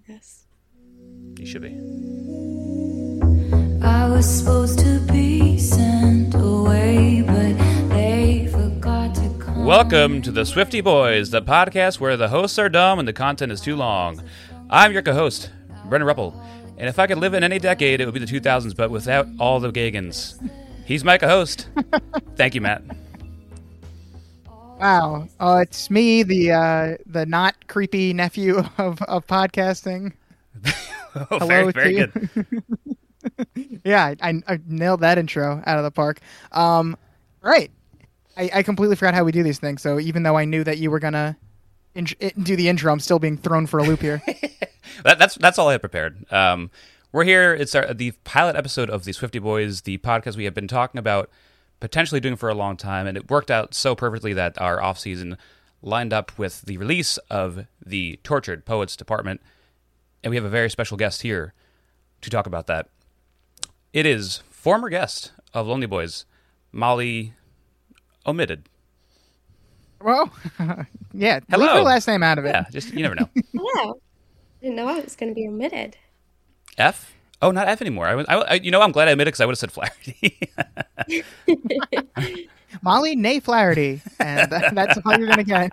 Yes. You should be. I was supposed to be sent away, but they forgot to come. Welcome to the Swifty Boys, the podcast where the hosts are dumb and the content is too long. I'm your co-host, Brendan Ruppel, and if I could live in any decade, it would be the 2000s, but without all the Gagans. He's my co-host. Thank you, Matt. Wow. Oh, it's me, the not creepy nephew of podcasting. Oh, very, very to you. good. Yeah, I nailed that intro out of the park. Right. I completely forgot how we do these things, so even though I knew that you were going to do the intro, I'm still being thrown for a loop here. That's all I had prepared. We're here. It's the pilot episode of the Swifty Boys, the podcast we have been talking about potentially doing for a long time, and it worked out so perfectly that our off-season lined up with the release of the Tortured Poets Department, and we have a very special guest here to talk about that. It is former guest of Lonely Boys, Molly Omitted. Well, yeah, Hello. leave her last name out of it. Yeah, just you never know. Hello. Didn't know I was going to be omitted. F? Oh, not F anymore. I'm glad I admitted because I would have said Flaherty. Molly Nay Flaherty, and that's all you're going to get.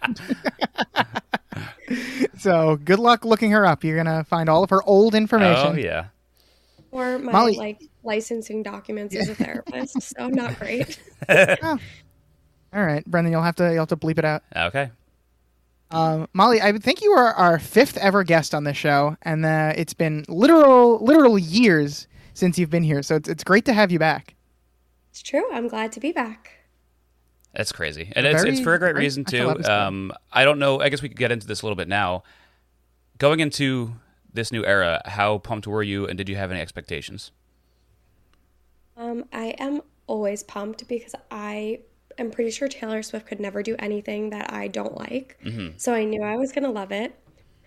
So good luck looking her up. You're going to find all of her old information. Oh, yeah. Or my Molly- licensing documents as a therapist, so not great. Oh. All right, Brendan, you'll have to bleep it out. Okay. Molly, I would think you are our fifth ever guest on this show, and it's been literal years since you've been here, so it's great to have you back. It's true. I'm glad to be back. That's crazy. And it's for a great reason, too. I don't know. I guess we could get into this a little bit now. Going into this new era, how pumped were you, and did you have any expectations? I am always pumped because I'm pretty sure Taylor Swift could never do anything that I don't like. Mm-hmm. So I knew I was going to love it.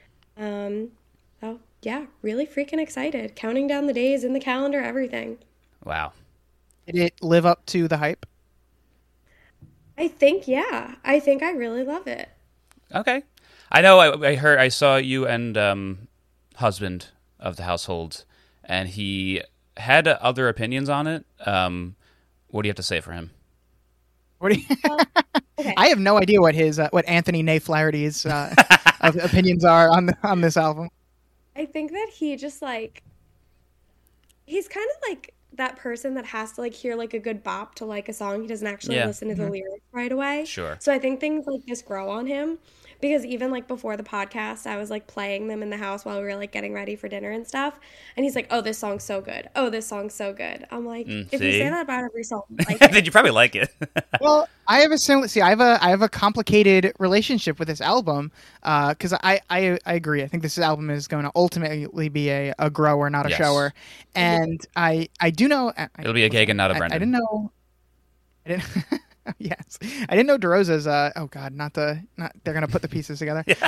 So yeah, really freaking excited. Counting down the days in the calendar, everything. Wow. Did it live up to the hype? I think I really love it. Okay. I know I saw you and husband of the household, and he had other opinions on it. What do you have to say for him? What do you... Okay. I have no idea what his what Anthony Nay Flaherty's opinions are on this album. I think that he just he's kind of like that person that has to hear a good bop to like a song. He doesn't actually listen to the lyrics right away. Sure. So I think things like this grow on him. Because even before the podcast, I was playing them in the house while we were getting ready for dinner and stuff. And he's like, "Oh, this song's so good. Oh, this song's so good." I'm like, if you say that about every song, Then you probably like it. Well, I have a similar. See, I have a complicated relationship with this album because I agree. I think this album is going to ultimately be a grower, not a shower. And I do know It'll be a Gagan, not a Brendan. I didn't know. Yes, I didn't know DeRosa's. Oh God, they're gonna put the pieces together. Yeah.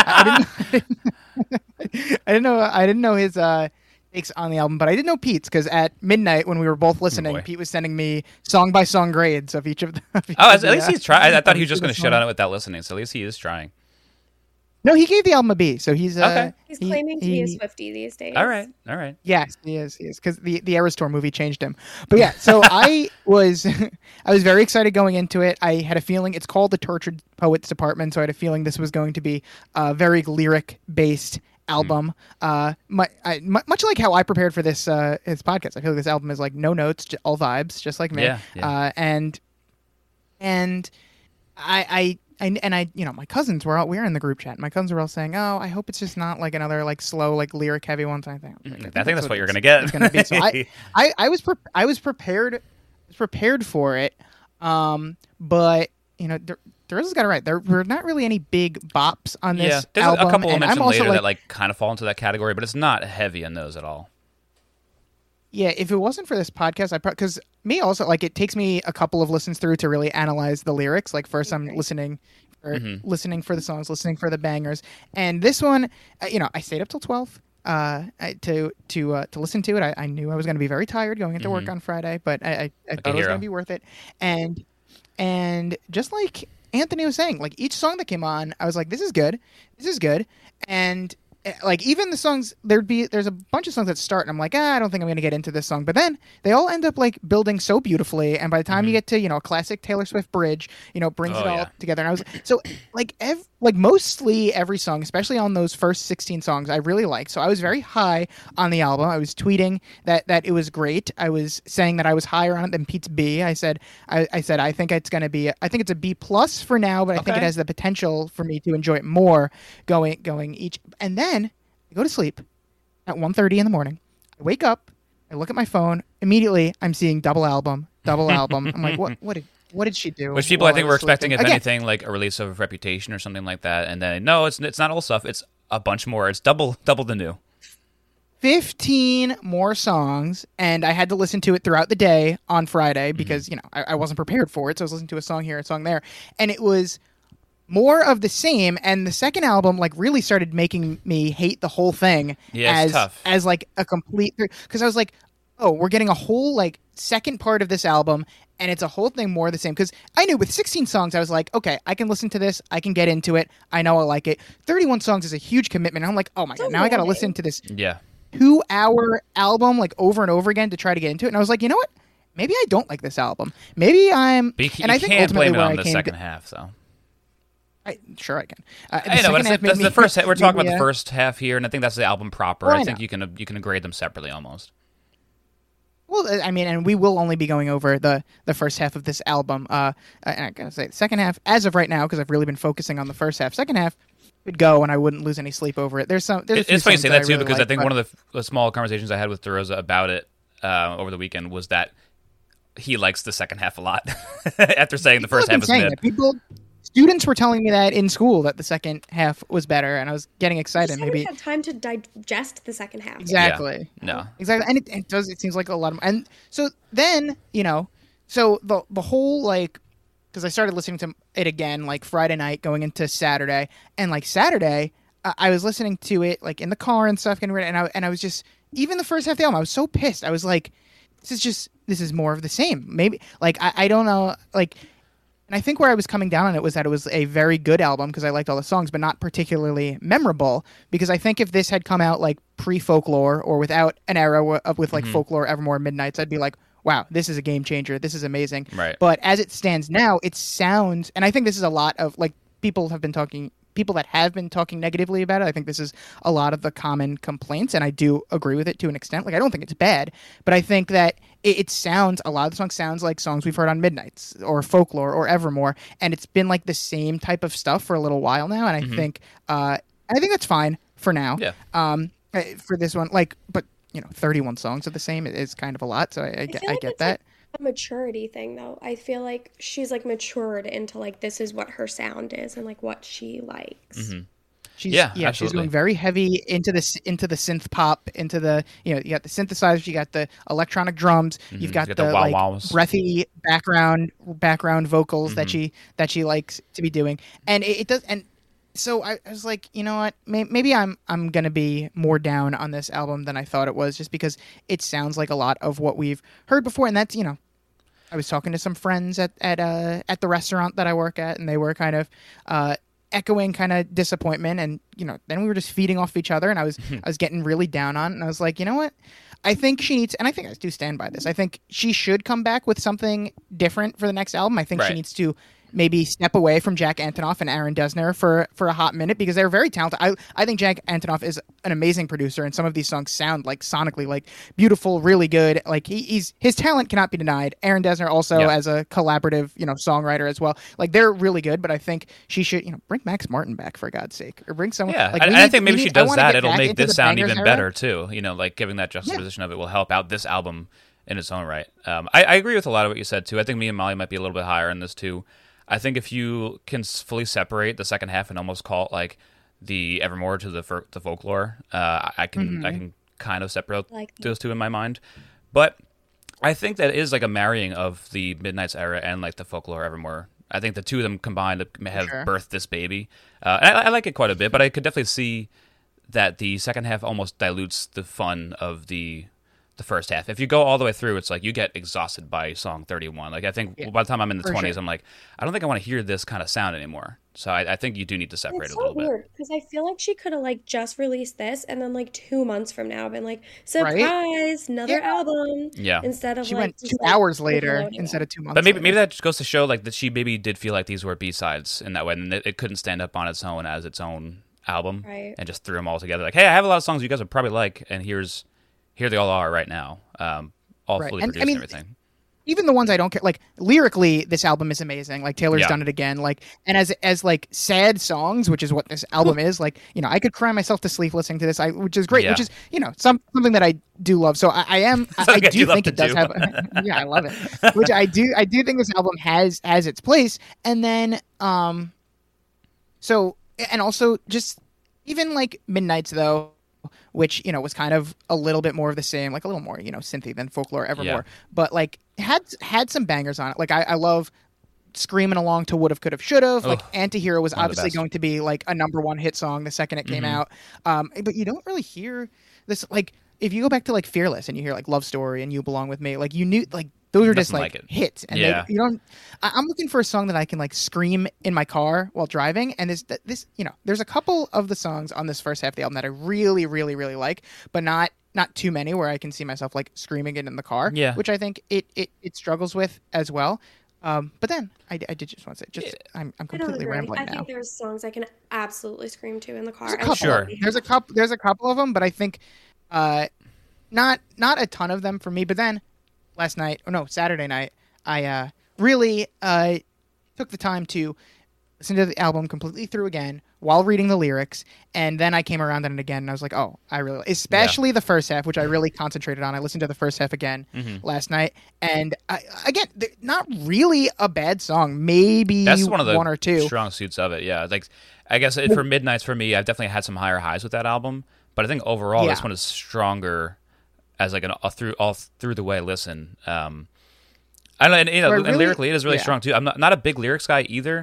I didn't know his takes on the album, but I did know Pete's because at midnight when we were both listening, Pete was sending me song by song grades of each of the. At least he's trying. I thought he was just going to shit on it without listening. So at least he is trying. No, he gave the album a B, so he's okay. He's claiming to be a Swiftie these days. All right. Yes, he is because the Eras Tour movie changed him. But yeah, so I was very excited going into it. I had a feeling it's called the Tortured Poets Department, so I had a feeling this was going to be a very lyric based album. Much like how I prepared for this podcast. I feel like this album is no notes, all vibes, just like me. Yeah. And I my cousins were in the group chat. My cousins were all saying, "Oh, I hope it's just not another slow lyric heavy one." I think that's what you're gonna get. It's gonna be. So I was prepared for it. But DeRosa's got it right. There were not really any big bops on this there's album. a couple of mentioned later that that kind of fall into that category, but it's not heavy in those at all. Yeah, if it wasn't for this podcast, because me also it takes me a couple of listens through to really analyze the lyrics. First, I'm listening for the songs, listening for the bangers, and this one, I stayed up till 12 to listen to it. I knew I was going to be very tired going into work on Friday, but I thought it was going to be worth it. And just like Anthony was saying, each song that came on, I was like, this is good, and like even the songs there's a bunch of songs that start and I'm like, I don't think I'm going to get into this song, but then they all end up like building so beautifully, and by the time you get to a classic Taylor Swift bridge, brings it all together. And I was so like mostly every song, especially on those first 16 songs, I really liked. So I was very high on the album. I was tweeting that it was great. I was saying that I was higher on it than Pete's B. I said I think it's going to be I think it's a B plus for now, but I think it has the potential for me to enjoy it more going each. And then I go to sleep at 1:30 in the morning. I wake up, I look at my phone, immediately I'm seeing double album. I'm like, what did she do? Which people I think were expecting, if anything, like a release of Reputation or something like that, and then no, it's not old stuff. It's a bunch more. It's double the new. 15 more songs, and I had to listen to it throughout the day on Friday because I wasn't prepared for it. So I was listening to a song here, a song there, and it was more of the same. And the second album like really started making me hate the whole thing as like a complete, because I was like, oh, we're getting a whole like second part of this album, and it's a whole thing more of the same. Because I knew with 16 songs, I was like, okay, I can listen to this, I can get into it, I know I like it. 31 songs is a huge commitment. And I'm like, oh my god, now I got to listen to this 2-hour album like over and over again to try to get into it. And I was like, you know what? Maybe I don't like this album. Maybe I'm. But and I think can't ultimately blame it on where the second half, so. Sure, I can. I know, but that's the first. We're talking about the first half here, and I think that's the album proper. Well, I think you can grade them separately almost. Well, I mean, and we will only be going over the first half of this album. And I gotta say, the second half, as of right now, because I've really been focusing on the first half. Second half could go, and I wouldn't lose any sleep over it. It's funny you say that too, really because I think one of the small conversations I had with DeRosa about it over the weekend was that he likes the second half a lot. After saying the first half is mid. Students were telling me that in school that the second half was better, and I was getting excited. Maybe had time to digest the second half. Exactly. Yeah. No. Exactly, and it does. It seems like a lot of. And so then so the whole like, because I started listening to it again like Friday night going into Saturday, and like Saturday I was listening to it like in the car and stuff, getting ready, and I was just, even the first half of the album, I was so pissed. I was like, this is more of the same. Maybe like I don't know like. And I think where I was coming down on it was that it was a very good album because I liked all the songs, but not particularly memorable. Because I think if this had come out like pre-Folklore or without an era with like Folklore, Evermore, Midnights, I'd be like, wow, this is a game changer. This is amazing. Right. But as it stands now, it sounds, and I think this is a lot of like people that have been talking negatively about it. I think this is a lot of the common complaints, and I do agree with it to an extent. Like, I don't think it's bad, but I think that it sounds, a lot of the songs sounds like songs we've heard on Midnights or Folklore or Evermore, and it's been like the same type of stuff for a little while now, and I think that's fine for now. Yeah. For this one, like, but 31 songs are the same. It is kind of a lot, so I get that. A maturity thing, though. I feel like she's like matured into like this is what her sound is and like what she likes. She's absolutely. going very heavy into the synth pop, into the you got the synthesizers, you got the electronic drums, you've got the like breathy background vocals that she likes to be doing, and it does. And so I was like, you know what, maybe I'm gonna be more down on this album than I thought it was, just because it sounds like a lot of what we've heard before, and that's I was talking to some friends at the restaurant that I work at, and they were kind of echoing kind of disappointment, and then we were just feeding off each other, and I was getting really down on it, and I was like, you know what, I think she needs, and I think I do stand by this, I think she should come back with something different for the next album. I think she needs to maybe step away from Jack Antonoff and Aaron Dessner for a hot minute, because they're very talented. I think Jack Antonoff is an amazing producer, and some of these songs sound like sonically like beautiful, really good. Like his talent cannot be denied. Aaron Dessner also as a collaborative, songwriter as well. Like, they're really good, but I think she should, bring Max Martin back, for God's sake, or bring someone. Yeah, I think maybe she does that. It'll make this sound even better too. Like giving that juxtaposition of it will help out this album in its own right. I agree with a lot of what you said too. I think me and Molly might be a little bit higher in this too. I think if you can fully separate the second half and almost call it like the Evermore to the Folklore, I can kind of separate those two in my mind. But I think that is like a marrying of the Midnights era and like the Folklore Evermore. I think the two of them combined have birthed this baby. I like it quite a bit, but I could definitely see that the second half almost dilutes the fun of the the first half. If you go all the way through, it's like you get exhausted by song 31. Like I think by the time I'm in the 20s, I'm like, I don't think I want to hear this kind of sound anymore. So I think you do need to separate It's a little so weird because I feel like she could have like just released this and then like 2 months from now been like, surprise, another album. Yeah. Instead of She like went just, 2 hours later instead of 2 months. But maybe later. that just goes to show like that she maybe did feel like these were B-sides in that way, and it couldn't stand up on its own as its own album, Right. and just threw them all together. Like, hey, I have a lot of songs you guys would probably like, and here they all are right now, all Right. fully And, produced I mean, and everything. Even the ones I don't care, like lyrically, this album is amazing. Like Taylor's done it again. Like, and as like sad songs, which is what this album is. Like, you know, I could cry myself to sleep listening to this. Which is great. Yeah. Which is, you know, something that I do love. So I do think it does have. Yeah, I love it. Which I do think this album has its place. And then, so and also just even like Midnights though, which, you know, was kind of a little bit more of the same, like a little more, you know, synthy than Folklore Evermore, but like had some bangers on it. Like I love screaming along to Would've, Could've, Should've. Like Antihero was obviously going to be like a #1 hit song the second it came out. But you don't really hear this, like if you go back to like Fearless and you hear like Love Story and You Belong With Me, like you knew like those are just like hits, and you don't. I'm looking for a song that I can like scream in my car while driving, and this you know, there's a couple of the songs on this first half of the album that I really, really, really like, but not too many where I can see myself like screaming it in the car. Yeah, which I think it struggles with as well. But then I did just want to say, I'm completely rambling now. I think there's songs I can absolutely scream to in the car. There's a couple of them, but I think not a ton of them for me. But then Saturday night, I really took the time to listen to the album completely through again while reading the lyrics, and then I came around on it again, and I was like, oh, I really, especially the first half, which I really concentrated on. I listened to the first half again last night, and again, not really a bad song. Maybe that's one of the one or two strong suits of it. Yeah, like I guess for Midnights for me, I've definitely had some higher highs with that album, but I think overall this one is stronger as like all through the way listen. I don't know, and, you know, and lyrically it is really strong too. I'm not a big lyrics guy either.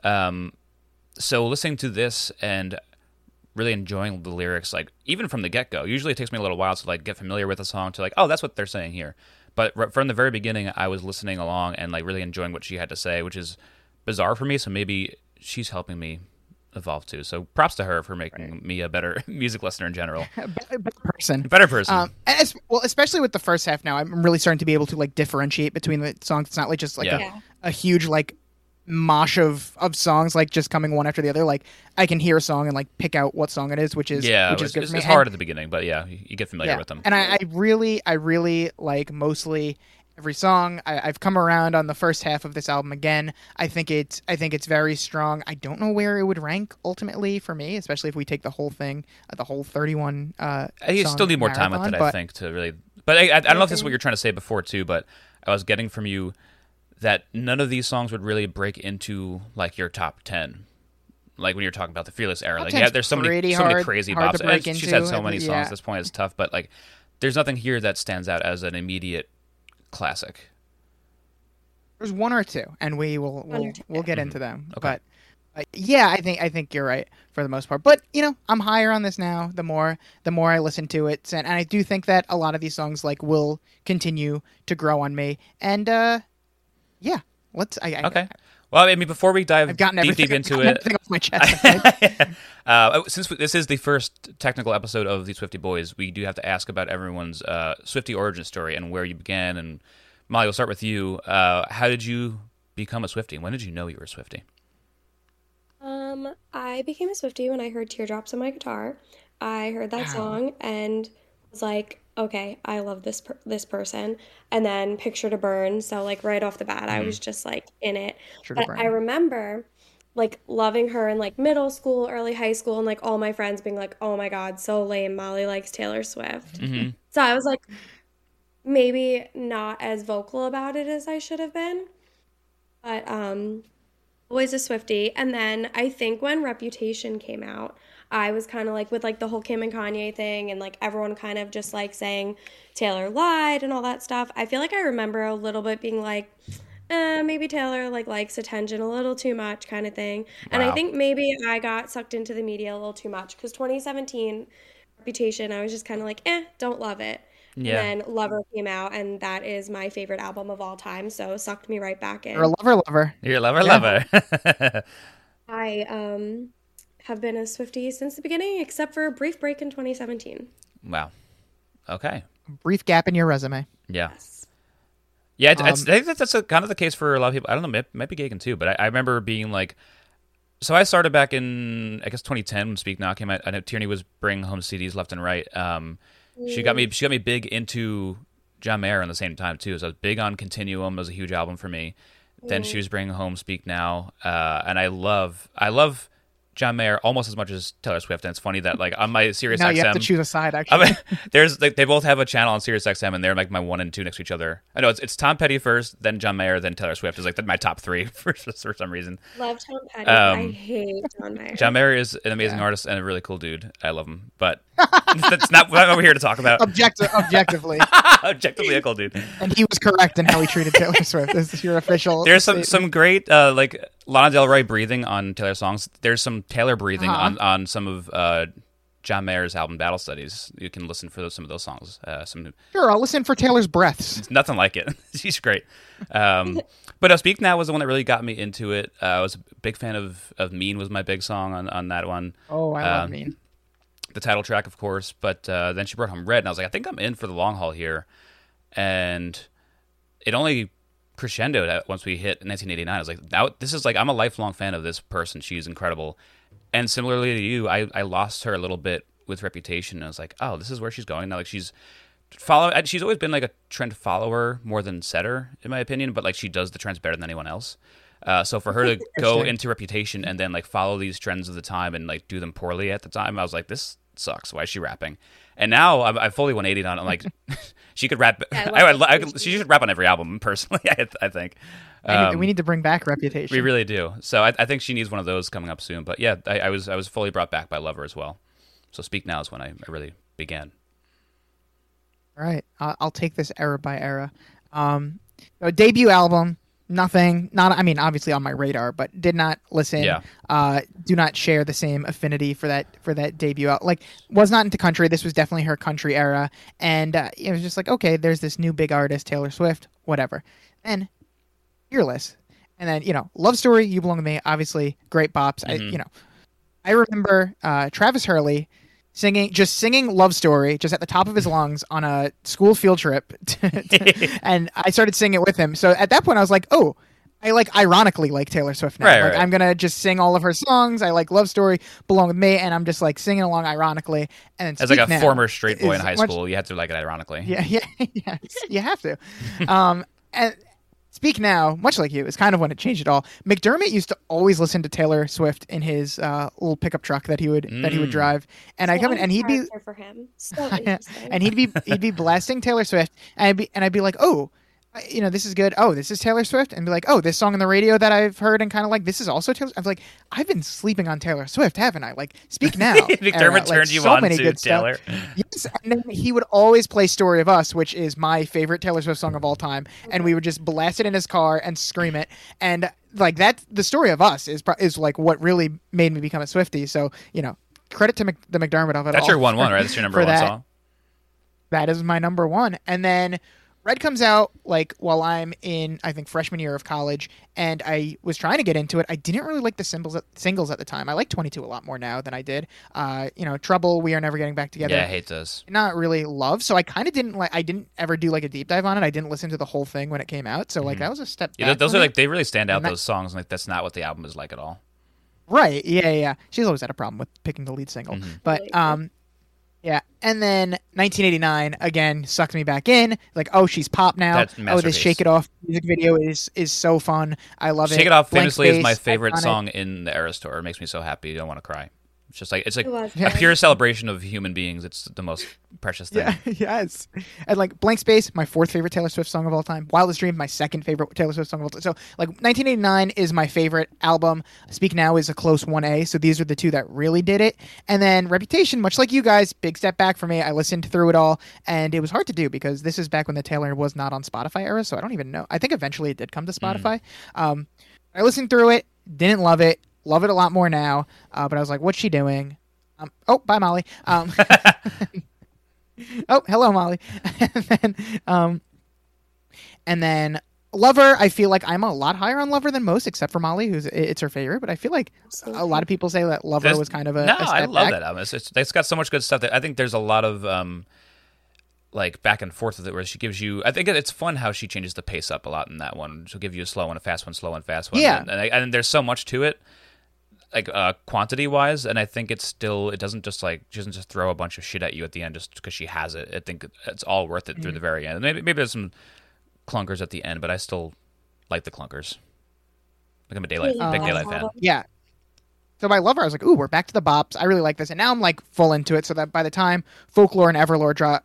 So listening to this and really enjoying the lyrics, like even from the get-go, usually it takes me a little while to like get familiar with a song to like, oh, that's what they're saying here. But from the very beginning, I was listening along and like really enjoying what she had to say, which is bizarre for me. So maybe she's helping me evolve too. So props to her for making me a better music listener in general. Better person. Especially with the first half now, I'm really starting to be able to like differentiate between the songs. It's not like just like a huge like mosh of songs like just coming one after the other. Like I can hear a song and like pick out what song it is, which is good for me. It's hard at the beginning, but you get familiar with them. And I really like mostly every song. I've come around on the first half of this album again. I think it's very strong. I don't know where it would rank ultimately for me, especially if we take the whole thing, the whole 31. You still need more time with it, I think, to really. But I don't know if this is what you're trying to say before too. But I was getting from you that none of these songs would really break into like your top 10. Like when you're talking about the Fearless era, like there's so many crazy bops. She's had so many songs at this point; it's tough. But like, there's nothing here that stands out as an immediate classic. There's one or two, and we'll get into them. Okay. But yeah, I think you're right for the most part. But you know, I'm higher on this now. The more I listen to it, and I do think that a lot of these songs like will continue to grow on me. And yeah, let's. Okay. Well, I mean, before we dive deep into it, off my chest. Since this is the first technical episode of the Swiftie Boys, we do have to ask about everyone's Swiftie origin story and where you began. And Molly, we'll start with you. How did you become a Swiftie? When did you know you were a Swiftie? I became a Swiftie when I heard Teardrops on my guitar. I heard that song and was like, okay, I love this person. And then Picture to Burn. So like right off the bat, I was just like in it. But I remember like loving her in like middle school, early high school, and like all my friends being like, oh my God, so lame. Molly likes Taylor Swift. Mm-hmm. So I was like, maybe not as vocal about it as I should have been. But always a Swiftie. And then I think when Reputation came out, I was kind of like with like the whole Kim and Kanye thing and like everyone kind of just like saying Taylor lied and all that stuff. I feel like I remember a little bit being like, maybe Taylor like likes attention a little too much kind of thing. Wow. And I think maybe I got sucked into the media a little too much because 2017 Reputation, I was just kind of like, don't love it. Yeah. And then Lover came out, and that is my favorite album of all time. So sucked me right back in. You're a lover. You're a lover, Yeah. lover. I have been a Swiftie since the beginning, except for a brief break in 2017. Wow. Okay. Brief gap in your resume. Yeah. Yes. Yeah, I think that's kind of the case for a lot of people. I don't know, might be Gagan too, but I remember being like, so I started back in, I guess, 2010 when Speak Now came out. I know Tierney was bringing home CDs left and right. She got me big into John Mayer at the same time too. So I was big on Continuum. It was a huge album for me. Then she was bringing home Speak Now, and I love John Mayer almost as much as Taylor Swift. And it's funny that like on my Sirius Now XM, you have to choose a side. Actually, there's like they both have a channel on Sirius XM, and they're like my 1 and 2 next to each other. I know it's Tom Petty first, then John Mayer, then Taylor Swift is like my top 3 for some reason. Love Tom Petty. I hate John Mayer. John Mayer is an amazing artist and a really cool dude. I love him, but that's not what I'm here to talk about. Objectively, Objectively a cool dude. and he was correct in how he treated Taylor Swift. This is your official. There's statement. some great like Lana Del Rey breathing on Taylor songs. There's some Taylor breathing on some of John Mayer's album Battle Studies. You can listen for some of those songs. Sure, I'll listen for Taylor's breaths. It's nothing like it. She's great. But Speak Now was the one that really got me into it. I was a big fan of Mean was my big song on that one. Oh, I love Mean. The title track, of course. But then she brought home Red, and I was like, I think I'm in for the long haul here. And it only crescendoed once we hit 1989. I was like, now this is like, I'm a lifelong fan of this person. She's incredible. And similarly to you, I lost her a little bit with Reputation. I was like, oh, this is where she's going now. Like she's always been like a trend follower more than setter, in my opinion. But like she does the trends better than anyone else. So for her to go into Reputation and then like follow these trends of the time and like do them poorly at the time, I was like, this sucks. Why is she rapping? And now I'm fully 180 on it. I'm like, she could rap. She should rap on every album. Personally, I think. We need to bring back Reputation. We really do. So I think she needs one of those coming up soon. But yeah, I was fully brought back by Lover as well. So Speak Now is when I really began. All right, I'll take this era by era. Debut album, nothing. I mean, obviously on my radar, but did not listen. Yeah. Do not share the same affinity for that debut out. Like, was not into country. This was definitely her country era, and it was just like, okay, there's this new big artist, Taylor Swift, whatever. And Fearless, and then Love Story, You Belong to Me, obviously great bops. Mm-hmm. I remember Travis Hurley singing Love Story just at the top of his lungs on a school field trip, and I started singing it with him. So at that point, I was like, oh, I ironically like Taylor Swift now. Right. I'm gonna just sing all of her songs. I like Love Story, Belong with Me, and I'm just like singing along ironically. And then as like a Now former straight boy in high much- school, you had to like it ironically. yeah, you have to. And Speak Now, much like you, is kind of when it changed it all. McDermott used to always listen to Taylor Swift in his little pickup truck that he would drive, and I come in and he'd be for him. So interesting. and he'd be blasting Taylor Swift, and I'd be like, oh, this is good. Oh, this is Taylor Swift, and be like, oh, this song on the radio that I've heard and kind of like, this is also Taylor. I was like, I've been sleeping on Taylor Swift, haven't I? Like, Speak Now. McDermott turned you on to Taylor. Yes, and then he would always play Story of Us, which is my favorite Taylor Swift song of all time, and we would just blast it in his car and scream it, and like that. The Story of Us is like what really made me become a Swiftie. So credit to the McDermott of it. That's all your 1-1, right? That's your number 1 song. That is my number 1, and then Red comes out like while I'm in, I think, freshman year of college, and I was trying to get into it. I didn't really like the singles at the time. I like 22 a lot more now than I did. Trouble, We Are Never Getting Back Together. Yeah, I hate those. Not really love, so I kind of didn't like. I didn't ever do like a deep dive on it. I didn't listen to the whole thing when it came out, so like that was a step back. Yeah, those are for me. like they really stand out. Those songs, like that's not what the album is like at all. Right? Yeah. She's always had a problem with picking the lead single, but yeah, and then 1989 again sucked me back in. Like, oh, she's pop now. That's oh, this masterpiece. Shake It Off music video is so fun. I love it. Shake It Off Blank famously is Space, my favorite iconic. song in the Eras Tour. It makes me so happy. I don't want to cry. It's like was a pure celebration of human beings. It's the most precious thing. Yeah, yes. And like Blank Space, my 4th favorite Taylor Swift song of all time. Wildest Dream, my 2nd favorite Taylor Swift song of all time. So like 1989 is my favorite album. Speak Now is a close 1A. So these are the two that really did it. And then Reputation, much like you guys, big step back for me. I listened through it all, and it was hard to do because this is back when the Taylor was not on Spotify era. So I don't even know. I think eventually it did come to Spotify. I listened through it, didn't love it. Love it a lot more now. But I was like, what's she doing? Oh, bye, Molly. Oh, hello, Molly. And then Lover, I feel like I'm a lot higher on Lover than most, except for Molly, it's her favorite. But I feel like a lot of people say that Lover was kind of a step I love back. that album. It's got so much good stuff. That I think there's a lot of like back and forth with it, where she gives you. I think it's fun how she changes the pace up a lot in that one. She'll give you a slow one, a fast one, slow one, fast one. Yeah, and there's so much to it, like quantity wise. And I think it doesn't just like she doesn't just throw a bunch of shit at you at the end just because she has it. I think it's all worth it through the very end. And maybe there's some clunkers at the end, but I still like the clunkers. Like I'm a big Daylight fan. Yeah. So by Lover, I was like, ooh, we're back to the bops. I really like this. And now I'm like full into it, so that by the time Folklore and Evermore drop,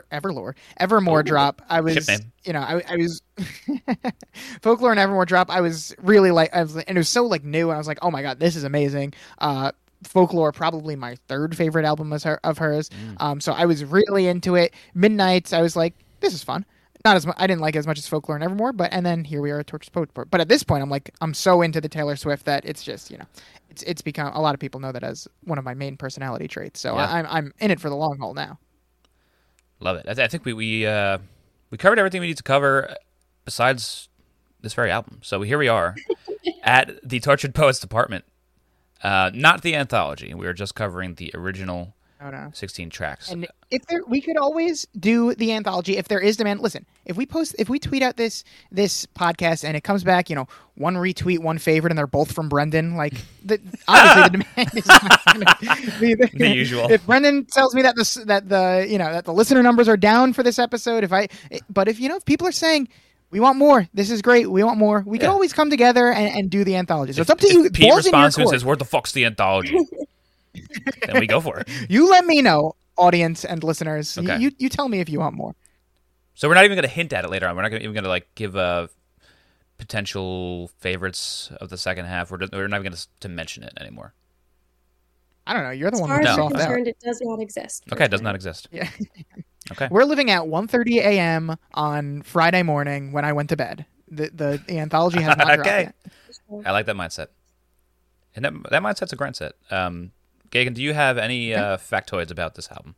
I was, I was Folklore and Evermore drop. I was really like, and it was so like new, and I was like, oh my god, this is amazing. Folklore, probably my third favorite album of hers. So I was really into it. Midnights, I was like, this is fun. Not as much, I didn't like it as much as Folklore and Evermore, and then here we are at Tortured Poets. But at this point, I'm so into the Taylor Swift that it's just, it's become, a lot of people know that as one of my main personality traits. So yeah. I'm in it for the long haul now. Love it. I think we covered everything we need to cover besides this very album. So here we are at the Tortured Poets department, not the anthology. We were just covering the original 16 tracks. And we could always do the anthology if there is demand. Listen, if we tweet out this podcast and it comes back, one retweet, one favorite, and they're both from Brendan, like obviously the demand is not gonna be the usual. If Brendan tells me that the listener numbers are down for this episode, if people are saying we want more, this is great, we want more, we can always come together and do the anthology. So it's up to you. Pete responds and says, "Where the fuck's the anthology?" Then we go for it. You let me know, audience and listeners. Okay. You tell me if you want more. So we're not even going to hint at it later on. We're not even going to like give potential favorites of the second half. We're not even going to mention it anymore. I don't know. You're the one who's soft out. It does not exist. Okay, it does not exist. Yeah. Okay. We're living at 1:30 a.m. on Friday morning when I went to bed. The anthology has not dropped yet. I like that mindset. And that mindset's a great set. Gagan, do you have any factoids about this album?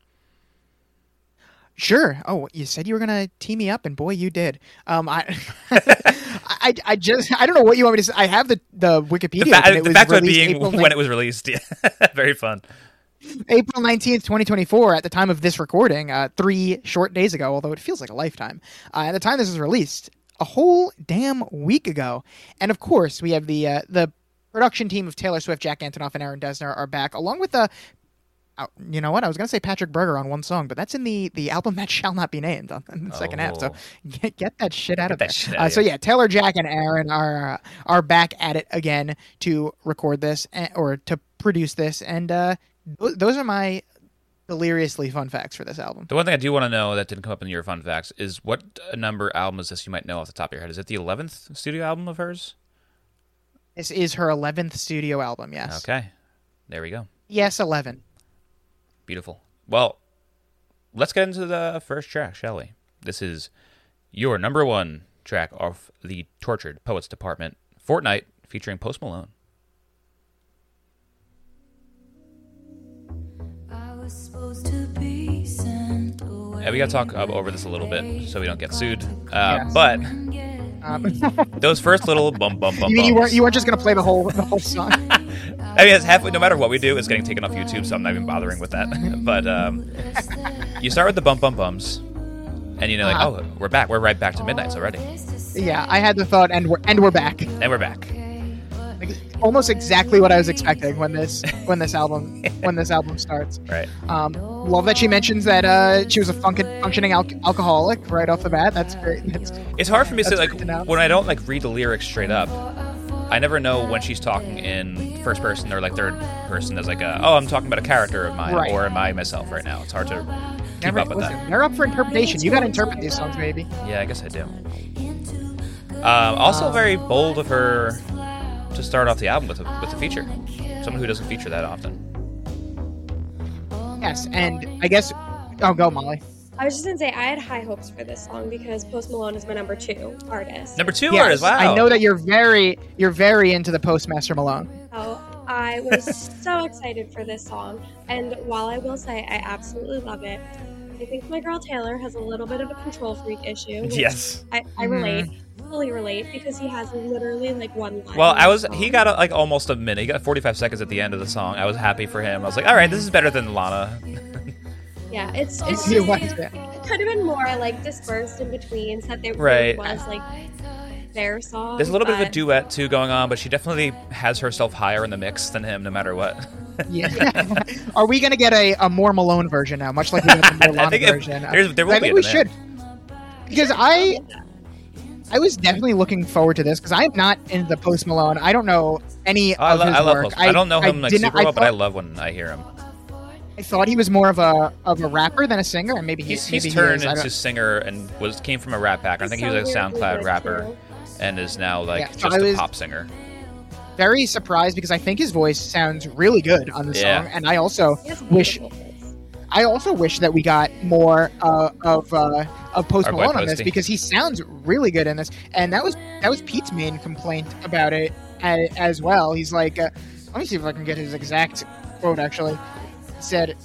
Sure. Oh, you said you were gonna tee me up, and boy, you did. I don't know what you want me to say. I have the Wikipedia. The factoid being when it was released. Yeah, very fun. April 19th, 2024. At the time of this recording, 3 short days ago, although it feels like a lifetime. At the time this was released, a whole damn week ago, and of course we have the production team of Taylor Swift, Jack Antonoff, and Aaron Dessner are back, along with you know what? I was going to say Patrick Berger on one song, but that's in the album that shall not be named in the second half. So get that shit out of there. So yeah, Taylor, Jack, and Aaron are back at it again to record this or to produce this, and those are my deliriously fun facts for this album. The one thing I do want to know that didn't come up in your fun facts is what number album is this? You might know off the top of your head. Is it the 11th studio album of hers? This is her 11th studio album, yes. Okay. There we go. Yes, 11. Beautiful. Well, let's get into the first track, shall we? This is your number 1 track off the Tortured Poets department, Fortnight, featuring Post Malone. Yeah, we got to talk over this a little bit so we don't get sued. Yes. But... those first little bum. You mean you weren't just gonna play the whole song? I mean, it's halfway. No matter what we do, it's getting taken off YouTube, so I'm not even bothering with that. But you start with the bums, and like, oh, we're back. We're right back to Midnights already. Yeah, I had the thought, and we're back. And we're back. Like, almost exactly what I was expecting when this album starts. Right. Love that she mentions that she was a functioning alcoholic right off the bat. That's great. It's hard for me to say, like, when I don't like read the lyrics straight up, I never know when she's talking in first person or like third person as like I'm talking about a character of mine, or am I myself right now? It's hard to keep up with that. They're up for interpretation. You got to interpret these songs, baby. Yeah, I guess I do. Also, very bold of her to start off the album with a feature. Someone who doesn't feature that often. Yes, and I guess... Oh, go, Molly. I was just going to say, I had high hopes for this song because Post Malone is my number 2 artist. Number 2 artist, wow. I know that you're very into the Postmaster Malone. Oh, I was so excited for this song. And while I will say I absolutely love it, I think my girl Taylor has a little bit of a control freak issue. Yes. I relate, fully relate, because he has literally like one line. Well, he got like almost a minute. He got 45 seconds at the end of the song. I was happy for him. I was like, all right, this is better than Lana. Yeah, it's It was it could have been more like dispersed in between, so that there really was like their song. There's a little bit of a duet too going on, but she definitely has herself higher in the mix than him, no matter what. Yeah. Are we gonna get a more Malone version now, much like we got the more Lana version? There will I be think we should, because I was definitely looking forward to this because I'm not into the Post Malone. I don't know any of his work. Post. I don't know him like super well, but I love when I hear him. I thought he was more of a rapper than a singer, and maybe he's maybe turned into singer and came from a rap background. I think he was a SoundCloud rapper and is now just a pop singer. Very surprised because I think his voice sounds really good on the song, and I also wish that we got more of Post Malone on this because he sounds really good in this, and that was Pete's main complaint about it as well. He's like, let me see if I can get his exact quote. Actually, he said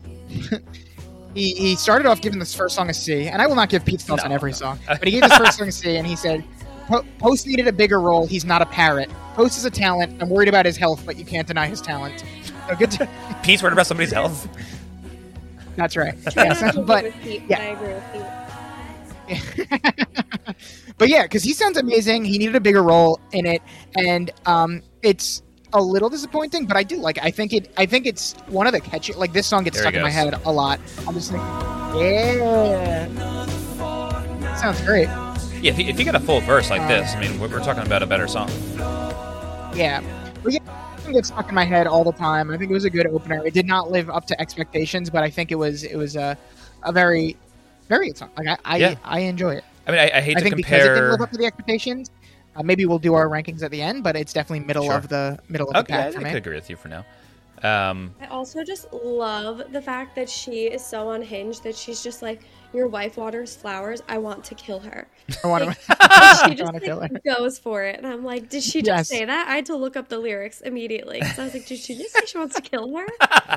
he started off giving this first song a C, and I will not give Pete's thoughts on every song, but he gave his first song a C, and he said, Post needed a bigger role. He's not a parrot. Post is a talent. I'm worried about his health, but you can't deny his talent. So good. Pete's worried about somebody's health. That's right. Yes, but yeah, I agree with Pete. But yeah, because he sounds amazing. He needed a bigger role in it, and it's a little disappointing. But I do like it. I think it's one of the catchy. Like this song gets stuck in my head a lot. I'm just like, yeah, sounds great. Yeah, if you get a full verse like this, I mean, we're talking about a better song. Yeah. But yeah, it gets stuck in my head all the time. I think it was a good opener. It did not live up to expectations, but I think it was a very, very good song. Like I enjoy it. I mean, I hate to compare. Because it didn't live up to the expectations. Maybe we'll do our rankings at the end, but it's definitely middle of the pack for me. I could agree with you for now. I also just love the fact that she is so unhinged that she's just like, your wife waters flowers, I want to kill her. She just goes for it. And I'm like, did she just say that? I had to look up the lyrics immediately. So I was like, did she just say she wants to kill her?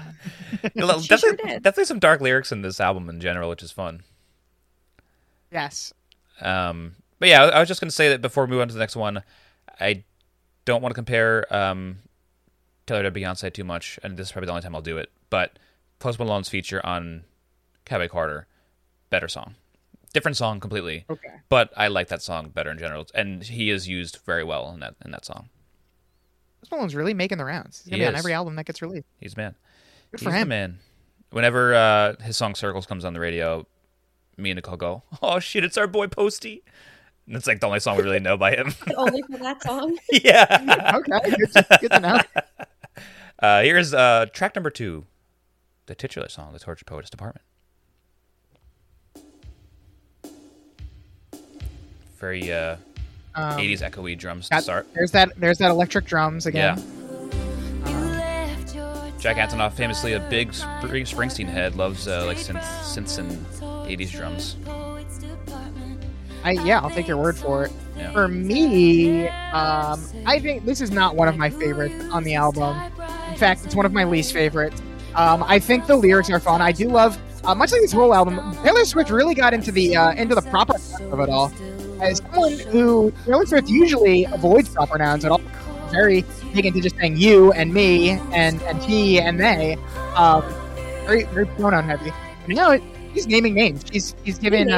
Definitely some dark lyrics in this album in general, which is fun. Yes. But yeah, I was just going to say that before we move on to the next one, I don't want to compare Taylor to Beyonce too much, and this is probably the only time I'll do it, but Post Malone's feature on Cowboy Carter, better song. Different song completely. Okay. But I like that song better in general, and he is used very well in that song. Post Malone's really making the rounds. He's going to be on every album that gets released. He's man. Good for him. Man. Whenever his song Circles comes on the radio, me and Nicole go, oh shit, it's our boy Posty. And it's like the only song we really know by him. Only for that song? Yeah. Okay, good to know. Here's track number 2, the titular song, The Tortured Poets Department. Very 80s echoey drums to start. There's that electric drums again. Yeah. Jack Antonoff, famously a big Springsteen head, loves like synths and 80s drums. I'll take your word for it. Yeah. For me, I think this is not one of my favorites on the album. In fact, it's one of my least favorites. I think the lyrics are fun. I do love, much like this whole album, Taylor Swift really got into the proper stuff of it all. As someone who, Taylor Swift usually avoids proper nouns at all, very big into just saying you and me and he and they, very, very pronoun heavy. And now he's naming names. He's given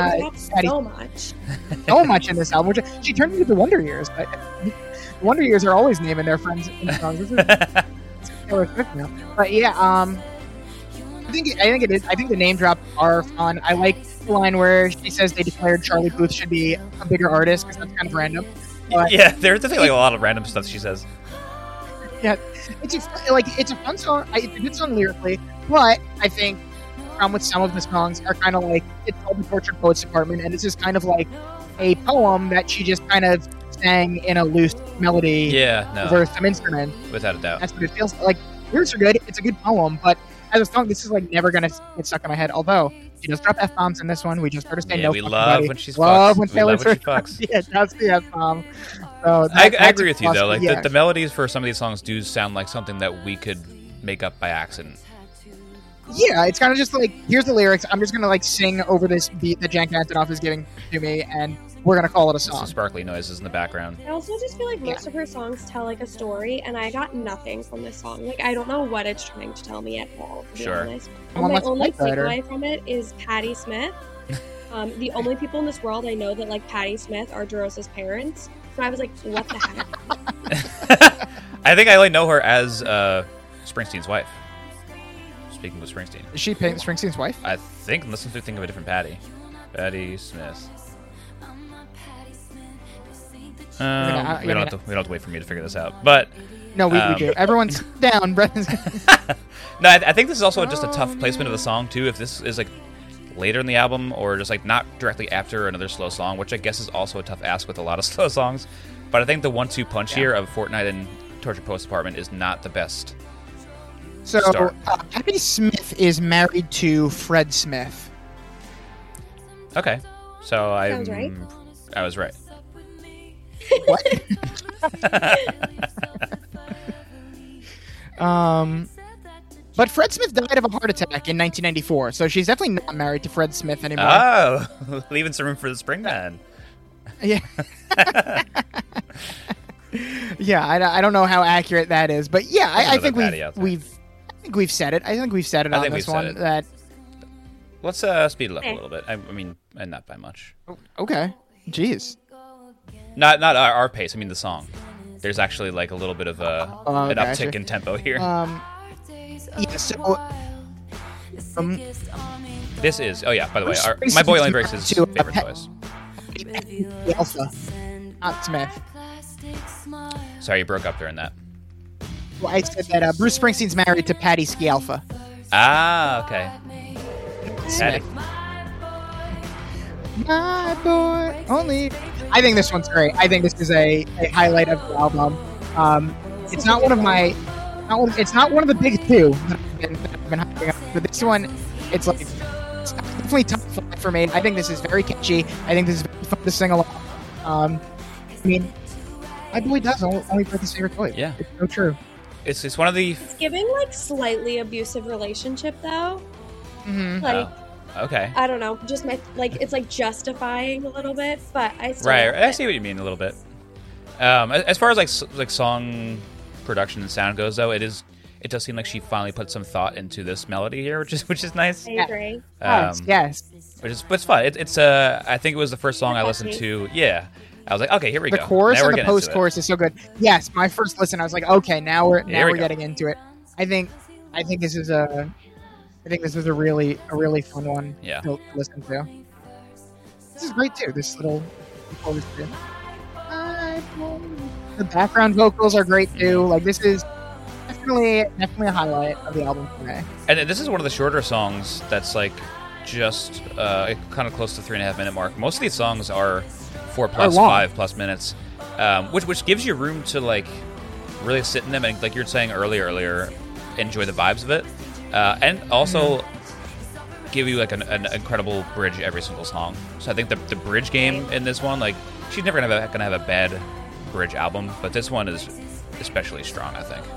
so much in this album. Which she turned into the Wonder Years, but the Wonder Years are always naming their friends in songs. This is Taylor Swift now. But yeah, I think it is. I think the name drops are fun. I like the line where she says they declared Charlie Puth should be a bigger artist because that's kind of random. But yeah, there's definitely like a lot of random stuff she says. Yeah, it's a fun song. It's a good song lyrically, but I think with some of the songs are kind of like, it's called The Tortured Poets Department, and this is kind of like a poem that she just kind of sang in a loose melody over some instrument. Without a doubt. That's what it feels like. Lyrics are good. It's a good poem, but as a song, this is like never going to get stuck in my head. Although, she does drop F-bombs in this one. We just heard her say no. We love when she's love fucks. When Taylor Swift fucks. Yeah, that's the F-bomb. So I agree with you, though. Like the melodies for some of these songs do sound like something that we could make up by accident. Yeah, it's kind of just like, here's the lyrics. I'm just gonna like sing over this beat that Jank Antonoff is giving to me, and we're gonna call it a Some song. sparkly noises in the background. I also just feel like most of her songs tell like a story, and I got nothing from this song. Like I don't know what it's trying to tell me at all. To be Sure. honest, Well, my let's only like that, or- takeaway from it is Patti Smith. The only people in this world I know that like Patti Smith are DeRosa's parents. So I was like, what the heck? I think I only know her as Springsteen's wife. Speaking of Springsteen. Is she Springsteen's wife? I think, unless I'm thinking of a different Patty. Patti Smith. We don't have to wait for me to figure this out. But No, we do. Everyone's down. Brendan's no, I think this is also just a tough placement of the song too. If this is like later in the album or just like not directly after another slow song, which I guess is also a tough ask with a lot of slow songs. But I think the 1-2 punch here of Fortnite and Torture Post Apartment is not the best. So, Start. Patti Smith is married to Fred Smith. Okay, so Sounds right. I was right. What? But Fred Smith died of a heart attack in 1994, so she's definitely not married to Fred Smith anymore. Oh, leaving some room for the Springman. Yeah. Yeah, I don't know how accurate that is, but yeah, I think we've said it. I think we've said it on this one. That Let's speed it up a little bit. I mean, and not by much. okay, jeez. Not our pace. I mean the song. There's actually like a little bit of an uptick in tempo here. Yeah, so This is. Oh yeah. By the way, my boy Elaine Breaks is his favorite choice. Alpha, not Smith. Sorry, you broke up there in that. Well, I said that Bruce Springsteen's married to Patti Scialfa. Ah, okay. Patty. My boy, only. I think this one's great. I think this is a highlight of the album. It's not one of my. It's not one of the big two that I've been hyping up, but this one, it's like it's definitely top 5 for me. I think this is very catchy. I think this is very fun to sing along. I mean, my boy does only break his favorite toy. Yeah, it's so true. It's one of the Giving like slightly abusive relationship though. Mm-hmm. Like okay. I don't know, just my like it's like justifying a little bit, but I still Right, love I it. see what you mean a little bit. As far as like song production and sound goes, though, it does seem like she finally put some thought into this melody here, which is nice. I agree. Yes. But it's fun. It's I think it was the first song I listened to. Yeah, I was like, okay, here we The go. chorus Now we're and the getting into post-chorus is so good. Yes, my first listen, I was like, okay, now we're Here we go. getting into it. I think this is a really fun one Yeah. to listen to. This is great too. This little chorus too. The background vocals are great too. Like this is definitely a highlight of the album for me. And this is one of the shorter songs that's like just kind of close to 3.5 minute mark. Most of these songs are 4 plus, long. 5 plus minutes, which gives you room to like really sit in them and, like you're saying earlier, enjoy the vibes of it, and also give you like an incredible bridge every single song. So I think the bridge game in this one, like she's never gonna have a bad bridge album, but this one is especially strong, I think.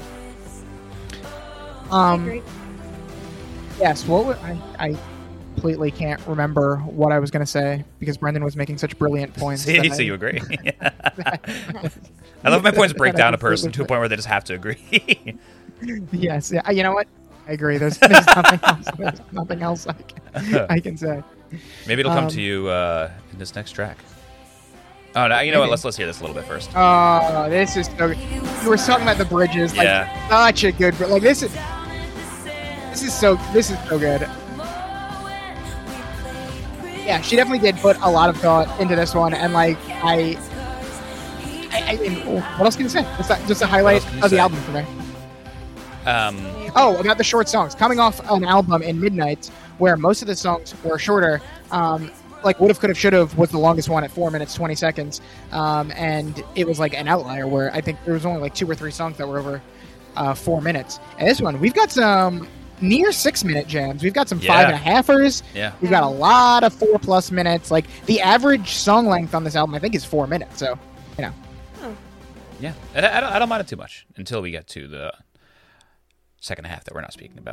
I agree. Yes. I completely can't remember what I was going to say because Brendan was making such brilliant points. So you agree? I love my points break down a person to a point where they just have to agree. Yes. Yeah. You know what? I agree. There's nothing else. There's nothing else I can say. Maybe it'll come to you in this next track. Oh, no, you know what? Let's hear this a little bit first. Oh, this is so good. You were talking about the bridges. Like, Yeah. such a good. Like this is so good. Yeah, she definitely did put a lot of thought into this one, and like I what else can you say? Just a highlight of the album for me. Oh, about the short songs. Coming off an album in Midnight, where most of the songs were shorter, like Would've, Could've, Should've was the longest one at 4 minutes, 20 seconds. And it was like an outlier where I think there was only like 2 or 3 songs that were over 4 minutes. And this one, we've got some near 6 minute jams. We've got some 5.5ers. Yeah. We've got a lot of 4+ minutes. Like the average song length on this album, I think, is 4 minutes. So, you know. Yeah, and I don't mind it too much until we get to the second half that we're not speaking about.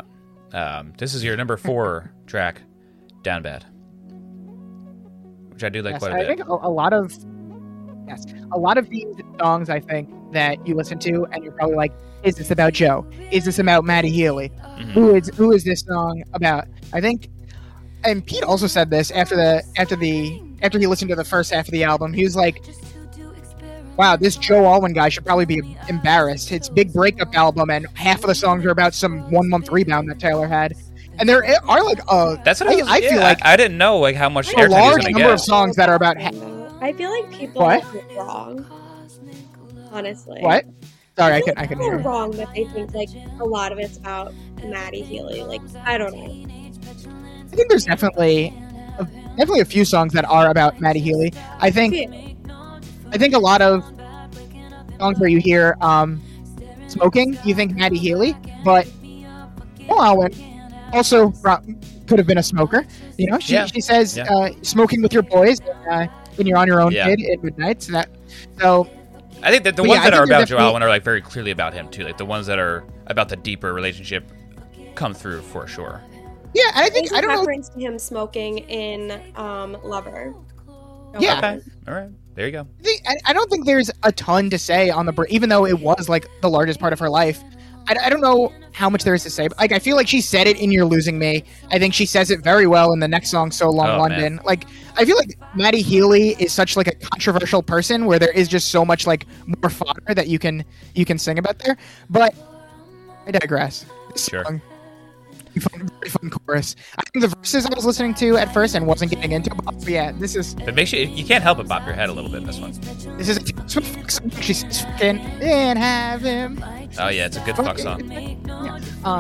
This is your number 4 track, Down Bad, which I do like quite a bit. I think a lot of these songs, I think, that you listen to and you're probably like, is this about Joe? Is this about Maddie Healy? Mm-hmm. Who is this song about? I think, and Pete also said this after he listened to the first half of the album. He was like, wow, this Joe Alwyn guy should probably be embarrassed. It's a big breakup album, and half of the songs are about some 1-month rebound that Taylor had. And there are like, that's what I feel like. I didn't know like how much a airtime he's large gonna number get. of songs that are about. I feel like people What? are wrong. Honestly, What? Sorry, I feel can people hear. are wrong that they think like a lot of it's about Maddie Healy. Like, I don't know. I think there's definitely a few songs that are about Maddie Healy. I think a lot of songs where you hear smoking, you think Maddie Healy, but Alwyn also could have been a smoker. You know, she says smoking with your boys when you're on your own, kid, at midnight. So I think that the ones that are about Joe Alwyn are like very clearly about him too. Like the ones that are about the deeper relationship come through for sure. Yeah, and I think I don't know. Reference to him smoking in Lover. Yeah. Okay. All right. There you go. I don't think there's a ton to say on even though it was like the largest part of her life. I don't know how much there is to say. But, like, I feel like she said it in You're Losing Me. I think she says it very well in the next song, So Long London. Man. Like, I feel like Maddie Healy is such like a controversial person where there is just so much like more fodder that you can sing about there. But I digress. This song, very fun chorus. I think the verses I was listening to at first and wasn't getting into, but yeah, this is. But make sure you can't help but bop your head a little bit in this one. This is she says fucking and have him. Oh yeah, it's a good fuck song. Yeah.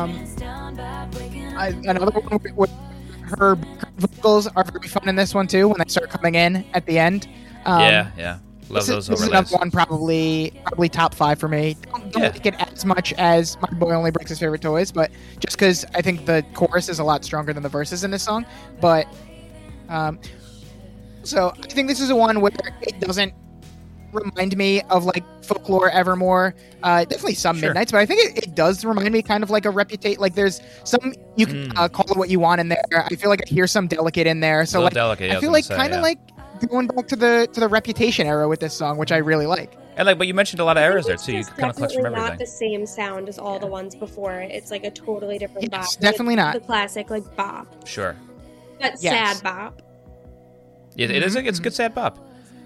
Another one with her vocals are very fun in this one too when they start coming in at the end. Yeah. Love those This is overlays. another one probably top 5 for me. Don't like it as much as My Boy Only Breaks His Favorite Toys, but just because I think the chorus is a lot stronger than the verses in this song. But so I think this is a one where it doesn't remind me of like Folklore, Evermore, definitely some Midnights, but I think it does remind me kind of like a Reputation. Like there's some you can call it what you want in there. I feel like I hear some Delicate in there, so like Delicate, I feel like kind of like going back to the Reputation era with this song, which I really like. And like, but you mentioned a lot of errors there too. You kind of clutch from everything. Not the same sound as all the ones before. It's like a totally different bop. Definitely not the classic like bop. Sure. But sad bop. Yeah, it is. It's a good sad bop.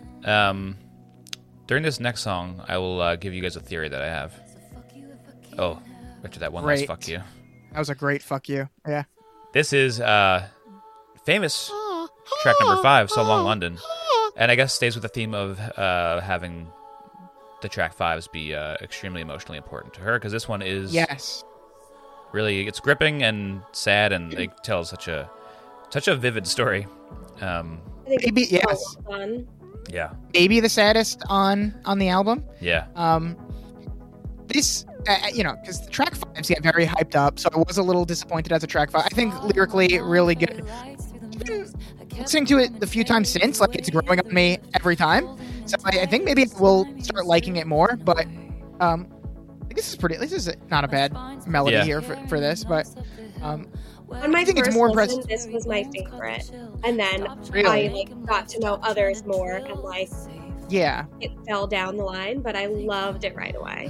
During this next song, I will give you guys a theory that I have. Oh, after that one last fuck you. That was a great fuck you. Yeah. This is famous track number 5, So Long London. And I guess stays with the theme of having the track 5s be extremely emotionally important to her, because this one is really, it's gripping and sad, and it tells such a vivid story. Maybe fun. Yeah. Maybe the saddest on the album. Yeah. This, because the track 5s get very hyped up, so I was a little disappointed as a track 5. I think lyrically really good. Listening to it the few times since, like it's growing on me every time. So I think maybe we'll start liking it more. But this is not a bad melody here for this. But when my I think first it's more listen, impressive. this was my favorite, and then Really? I got to know others more, and it fell down the line. But I loved it right away.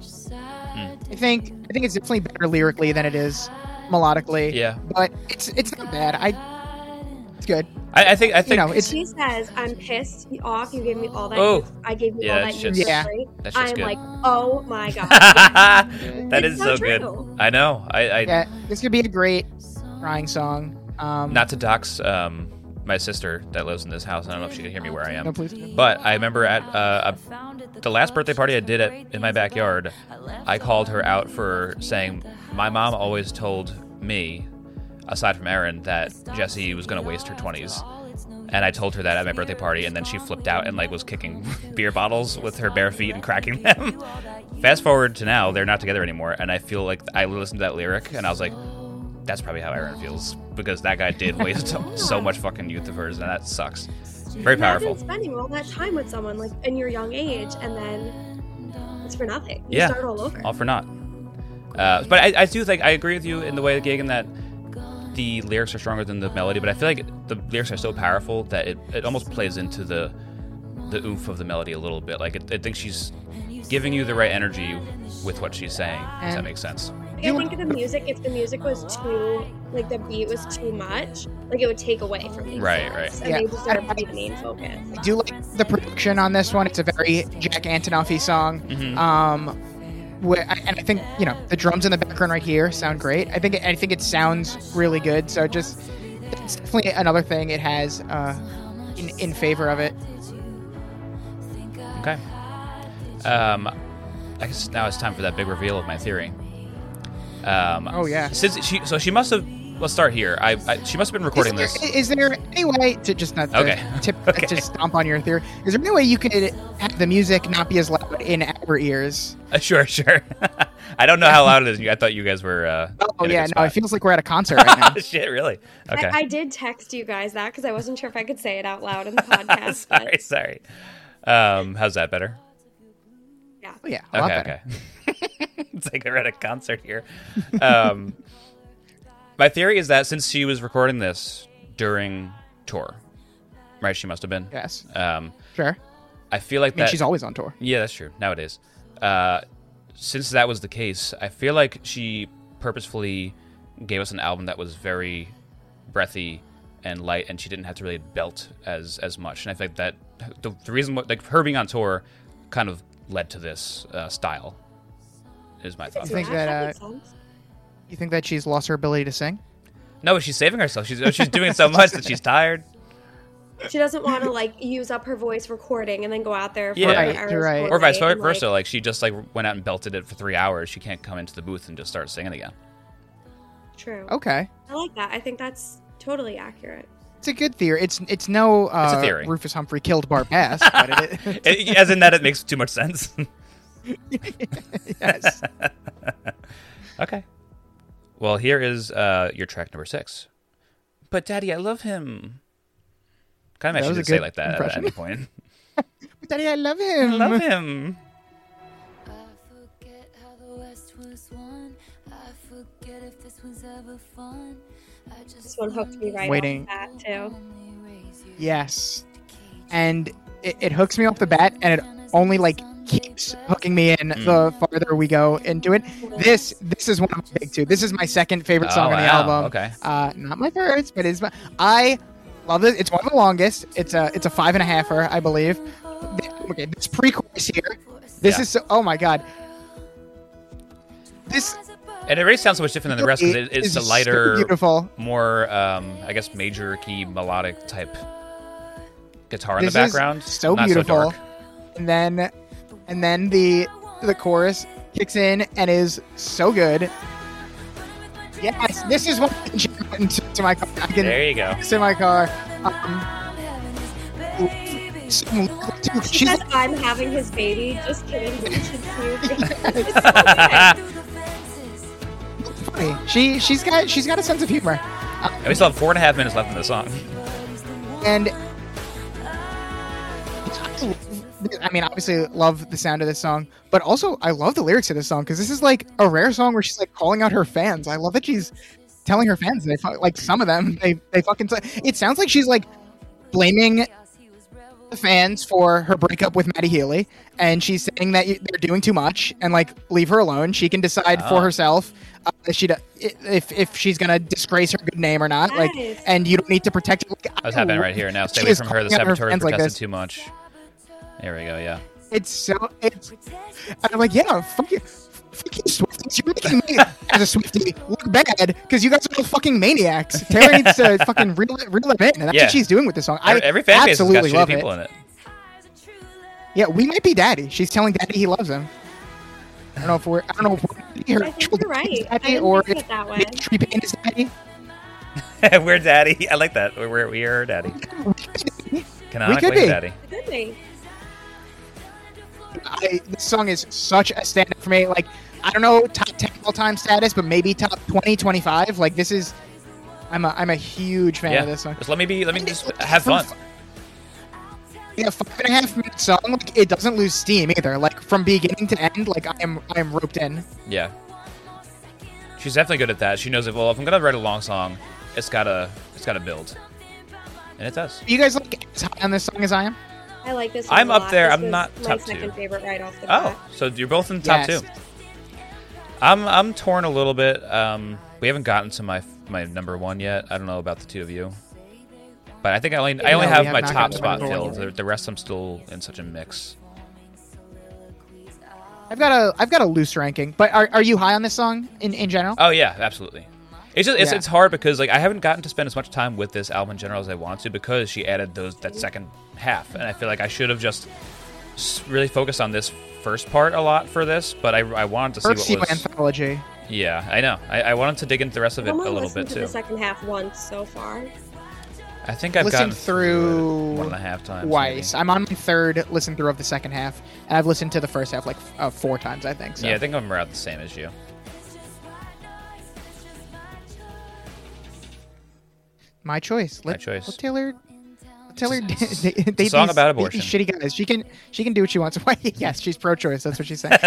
I think it's definitely better lyrically than it is melodically. Yeah. But it's not bad. It's good. I think She says, "I'm pissed off. You gave me all that. Oh. I gave you all that. That's I'm good. like, oh my god, that is so true. good. I know. I this could be a great crying song. Not to dox my sister that lives in this house. I don't know if she can hear me where I am. No, please do. But I remember at the last birthday party I did in my backyard, I called her out for saying my mom always told me, aside from Erin, that Jessie was going to waste her 20s. And I told her that at my birthday party, and then she flipped out and was kicking beer bottles with her bare feet and cracking them. Fast forward to now, they're not together anymore, and I feel like I listened to that lyric, and I was like, that's probably how Erin feels, because that guy did waste so much fucking youth of hers, and that sucks. Very powerful. Imagine spending all that time with someone in your young age, and then it's for nothing. You start all over. All for naught. But I do think I agree with you in the way, Gagan, that the lyrics are stronger than the melody. But I feel like the lyrics are so powerful that it almost plays into the oomph of the melody a little bit. Like I think she's giving you the right energy with what she's saying. Does that make sense? I think the music, if the music was too, like the beat was too much, like it would take away from these songs, and they deserve to be the main focus. I do like the production on this one. It's a very Jack Antonoff-y song. Mm-hmm. And I think, you know, the drums in the background right here sound great. I think it sounds really good. So it's definitely another thing it has in favor of it. Okay. I guess now it's time for that big reveal of my theory. Oh yeah. Since she must have. Let's start here. She must have been recording this. Is there any way to just not to stomp on your theory? Is there any way you could have the music not be as loud in our ears? Sure. I don't know how loud it is. I thought you guys were. Oh yeah, no, it feels like we're at a concert right now. Shit, really? Okay. I did text you guys that because I wasn't sure if I could say it out loud in the podcast. Sorry. How's that better? Yeah. Oh, yeah. A lot better. Okay. It's like we're at a concert here. My theory is that since she was recording this during tour, right? She must have been. Yes. Sure. I feel like she's always on tour. Yeah, that's true. Nowadays. Since that was the case, I feel like she purposefully gave us an album that was very breathy and light, and she didn't have to really belt as much. And I think that the reason, like her being on tour, kind of led to this style. Is my thought. You think that she's lost her ability to sing? No, she's saving herself. She's doing so much that she's tired. She doesn't want to like use up her voice recording and then go out there for right. Or vice versa. Like she just like went out and belted it for 3 hours. She can't come into the booth and just start singing again. True. Okay. I like that. I think that's totally accurate. It's a good theory. It's no it's a theory. Rufus Humphrey killed Bart Bass, but as in that it makes too much sense. Yes. Okay. Well, here is your track number 6. But Daddy, I love him. Kind of actually say like that impression. At any point. But Daddy, I love him. I love him. I forget how the West was won. I forget if this was ever fun. This one hooked me right Waiting. off the bat, too. Yes. And it hooks me off the bat, and it only like keeps hooking me in the farther we go into it. This is one of my big two. This is my second favorite song on the album. Okay. Not my first, but I love it. It's one of the longest. It's a 5.5-er, I believe. Okay, this pre-chorus here. This is so, oh my god. This. And it really sounds so much different than the rest because it's a lighter, beautiful, more I guess major key melodic type guitar in the background. So not beautiful. So dark. And then the chorus kicks in and is so good. Yes, this is what I can jam into my car. There you go. To my car. She's like, I'm having his baby. Just kidding. Funny. She's got a sense of humor. And we still have 4.5 minutes left in the song. And I mean, obviously love the sound of this song, but also I love the lyrics of this song because this is like a rare song where she's like calling out her fans. I love that she's telling her fans like some of them they fucking. It sounds like she's like blaming the fans for her breakup with Maddie Healy, and she's saying that they're doing too much and like leave her alone. She can decide for herself if she's gonna disgrace her good name or not. Like, and you don't need to protect her. Like, what's happening right here now? Stay away from her. The Saboteur protested too much. There we go, yeah. I'm like, yeah, fuck you, Swifties. You're making me, as a Swiftie, look bad because you guys are all fucking maniacs. Taylor needs to fucking reel it in, and that's what she's doing with this song. Every fan base has got shitty people in it. Yeah, we might be Daddy. She's telling Daddy he loves him. I don't know if we're her I think you're right. Daddy, or if Tree Pain is Daddy. We're Daddy. I like that. We are her Daddy. Canonically, we could be. Daddy. Could be. This song is such a stand-up for me. Like, I don't know top 10 all-time status, but maybe top 20, 25. Like, this is, I'm a huge fan of this song. Just let me just have fun. Yeah, 5.5-minute song. Like, it doesn't lose steam either. Like, from beginning to end, like I am roped in. Yeah. She's definitely good at that. She knows if I'm gonna write a long song, it's gotta build, and it does. You guys like as high on this song as I am? I like this song I'm a up lot. there. This I'm was not my top two. second favorite right off the bat. Oh, so you're both in the top Yes. two. I'm torn a little bit. We haven't gotten to my number one yet. I don't know about the two of you, but I think I only we have have my not top gotten to spot number one filled. yet. The rest I'm still in such a mix. I've got a loose ranking, but are you high on this song in general? Oh yeah, absolutely. It's just Yeah. it's hard because like I haven't gotten to spend as much time with this album in general as I wanted to because she added that second half, and I feel like I should have just really focused on this first part a lot for this. But I wanted to see First what was. anthology. Yeah, I know. I wanted to dig into the rest of it a I've only little listened bit to too. the second half once so far. I think I've Listened gotten through it 1.5 times. twice. maybe. I'm on my third listen through of the second half, and I've listened to the first half like 4 times, I think. So. Yeah, I think I'm around the same as you. My choice. My choice. Let Taylor. Taylor, It's they a song these- about abortion. these shitty guys. She can do what she wants. Why? Yes, she's pro-choice. That's what she's saying.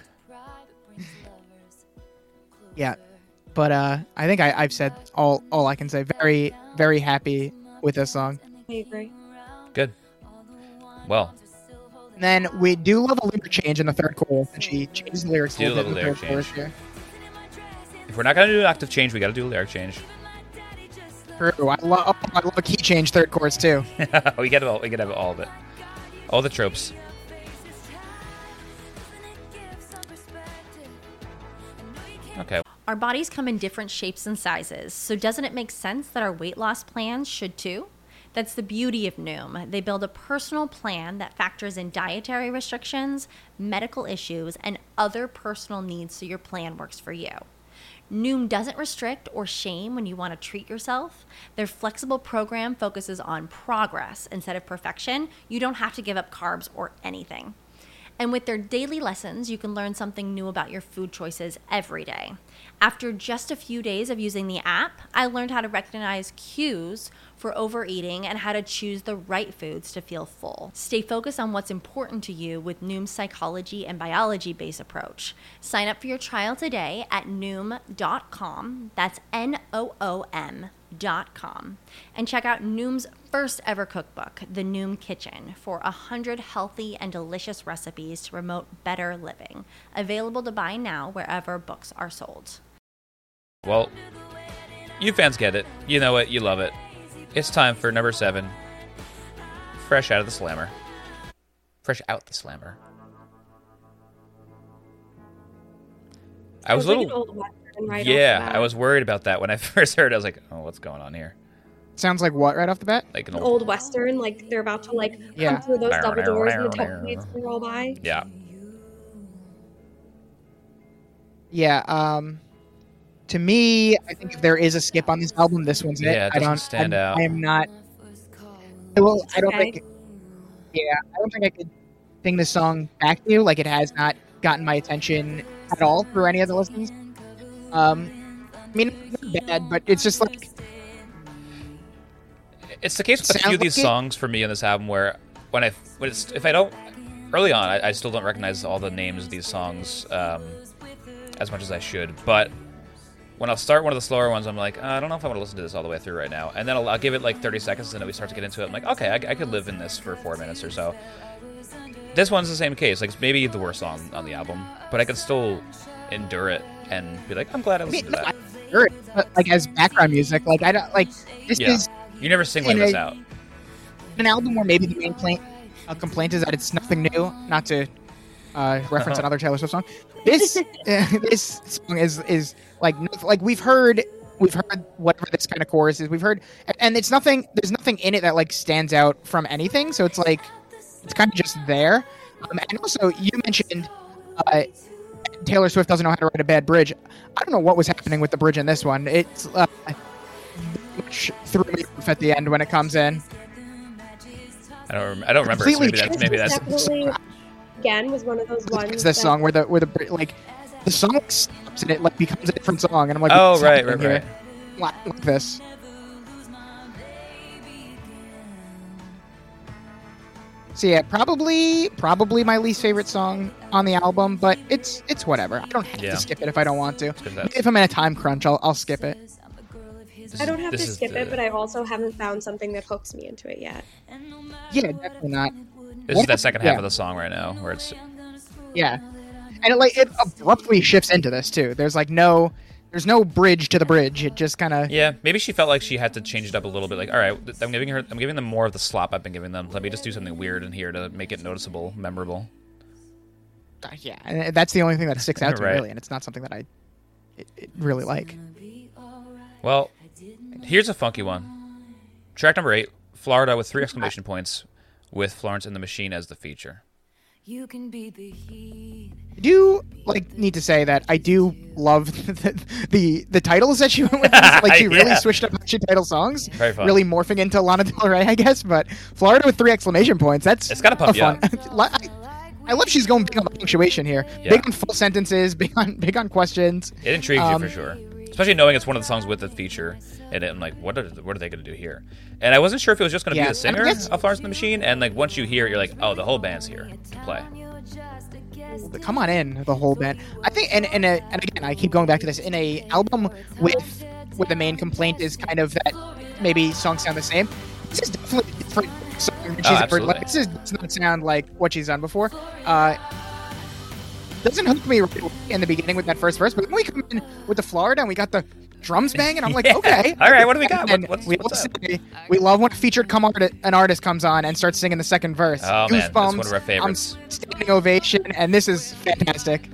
Yeah, but I think I've said all I can say. Very, very happy with this song. I agree. Good. Well, And then we do love a lyric change in the third chorus, and she changes the lyrics. Do a little love bit a in the lyric third change. chorus here. if we're not gonna do an octave change, we got to do a lyric change. True. I love a key change third chorus too. we get have all of it, all the tropes. Okay. Our bodies come in different shapes and sizes, so doesn't it make sense that our weight loss plans should too? That's the beauty of Noom. They build a personal plan that factors in dietary restrictions, medical issues, and other personal needs so your plan works for you. Noom doesn't restrict or shame when you want to treat yourself. Their flexible program focuses on progress instead of perfection. You don't have to give up carbs or anything. And with their daily lessons, you can learn something new about your food choices every day. After just a few days of using the app, I learned how to recognize cues for overeating and how to choose the right foods to feel full. Stay focused on what's important to you with Noom's psychology and biology-based approach. Sign up for your trial today at Noom.com. That's Noom.com. And check out Noom's first ever cookbook, The Noom Kitchen, for 100 healthy and delicious recipes to promote better living. Available to buy now wherever books are sold. Well, you fans get it. You know it. You love it. It's time for number 7. Fresh out of the slammer. Fresh out the slammer. I was a Like an little. old Western right off Yeah, the bat. I was worried about that when I first heard it. I was like, oh, what's going on here? Sounds like what right off the bat? Like an An old. old Western, like they're about to like Yeah. come through those double doors and the tumbleweeds can roll by. Yeah. Yeah. To me, I think if there is a skip on this album, this one's Yeah, it it. doesn't stand out. I am not. Well, I don't Okay. think. Yeah, I don't think I could sing this song back to you. Like it has not gotten my attention at all through any of the listens. I mean, it's not bad, but it's just like It's the case with a Sounds few of these like it- songs for me in this album where if I don't early on I still don't recognize all the names of these songs as much as I should, but when I'll start one of the slower ones I'm like, I don't know if I want to listen to this all the way through right now, and then I'll give it like 30 seconds and then we start to get into it. I'm like, okay, I could live in this for 4 minutes or so. This one's the same case. Like it's maybe the worst song on the album, but I can still endure it and be like, I'm glad I listened to that. I heard it, but, like as background music. Like I don't like this Yeah. is You never single this out. an album where maybe the main complaint is that it's nothing new. Not to reference another Taylor Swift song. This this song is like we've heard whatever this kind of chorus is. We've heard, and it's nothing. There's nothing in it that like stands out from anything. So it's like it's kind of just there. And also, you mentioned Taylor Swift doesn't know how to write a bad bridge. I don't know what was happening with the bridge in this one. It's much threw me off at the end when it comes in. I don't remember. So Completely maybe This that's was definitely, again, was one of those ones. It's this that- song where the like the song stops and it like becomes a different song, and I'm like, Oh, what's right. happening here? Like this. So yeah, probably my least favorite song on the album, but it's whatever. I don't have Yeah. to skip it if I don't want to. good that- If I'm in a time crunch, I'll skip it. I don't have to This is skip the- it, but I also haven't found something that hooks me into it yet. Yeah, definitely not. This is that second half Yeah. of the song right now, where it's Yeah, and it abruptly shifts into this too. There's there's no bridge to the bridge. It just kind of yeah. Maybe she felt like she had to change it up a little bit. Like, all right, I'm giving them more of the slop I've been giving them. Let me just do something weird in here to make it noticeable, memorable. yeah. And that's the only thing that sticks out to me Right. really, and it's not something that I really like. Well, here's a funky one. Track number 8, Florida with 3 exclamation points, with Florence and the Machine as the feature. You can be the heat. I do need to say that I do love the titles that she went with. Like she really Yeah. switched up her title songs, Very fun. really morphing into Lana Del Rey, I guess. But Florida with 3 exclamation points. That's It's gotta pump a you fun. up. I love she's going big on the punctuation here. Yeah. Big on full sentences. Big on questions. It intrigues you for sure, especially knowing it's one of the songs with the feature. And I'm like, what are they going to do here? And I wasn't sure if it was just going to be Yeah, the and I singer guess- of Florence and the Machine. And like once you hear it, you're like, oh, the whole band's here to play. Come on in, the whole band. I think, and again, I keep going back to this. In a album with the main complaint is kind of that maybe songs sound the same. This is definitely a different song than she's ever. absolutely. Like, does not sound like what she's done before. Doesn't hook me right in the beginning with that first verse, but then we come in with the Florida and we got the drums banging. I'm like, Yeah. okay, All right, what do we got? And What's we up? we love when a featured an artist comes on and starts singing the second verse. Oh, man, that's one of Goosebumps, our favorites. Standing ovation, and this is fantastic.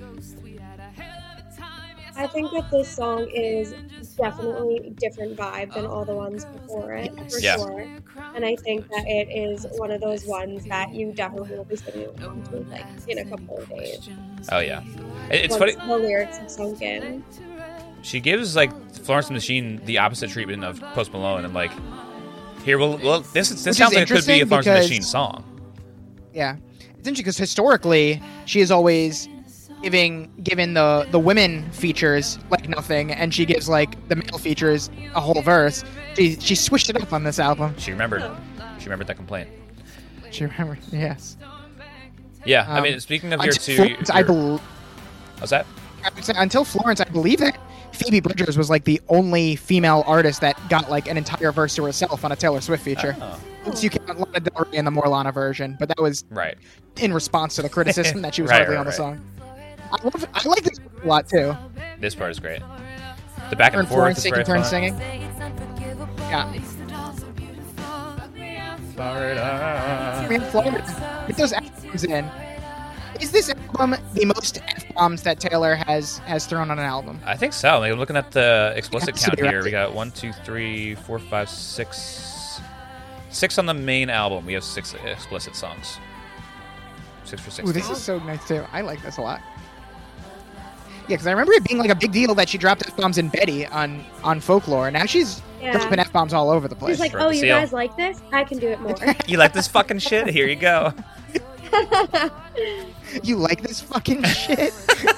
I think that this song is definitely a different vibe than all the ones before it, for Yeah. sure. And I think that it is one of those ones that you definitely will be singing along to, like, in a couple of days. Oh yeah, it's Once funny. the lyrics have sunk in. She gives like Florence and the Machine the opposite treatment of Post Malone, and like here, well, this Which sounds is like it could be a interesting Florence and the because- Machine song. Yeah, it's interesting because historically she is always given the women features like nothing, and she gives like the male features a whole verse. She switched it up on this album. She remembered that complaint. She remembered, yes. Yeah, I mean, speaking of your Until two, Florence, I believe. what's that? Until Florence, I believe that Phoebe Bridgers was like the only female artist that got like an entire verse to herself on a Taylor Swift feature. Oh. Once you count Lana Del Rey in the Morlana version, but that was Right. in response to the criticism that she was Right, hardly right, on the right. song. I like this a lot too. This part is great. The back and Turn forth Florence is taking very turns fun. singing. Yeah. I mean, Florida, with those F-bombs in, is this album the most F-bombs that Taylor has thrown on an album? I think so. Like, I'm looking at the explicit Has to count be, here. right? We got 1, 2, 3, 4, 5, 6. 6 on the main album. We have 6 explicit songs. 6 for 6. Ooh, this is so nice too. I like this a lot. Yeah, because I remember it being like a big deal that she dropped F-bombs in Betty on Folklore. Now she's Yeah. dropping F-bombs all over the place. She's like, Broke oh, the you seal. guys like this? I can do it more. You like this fucking shit? Here you go. You like this fucking shit?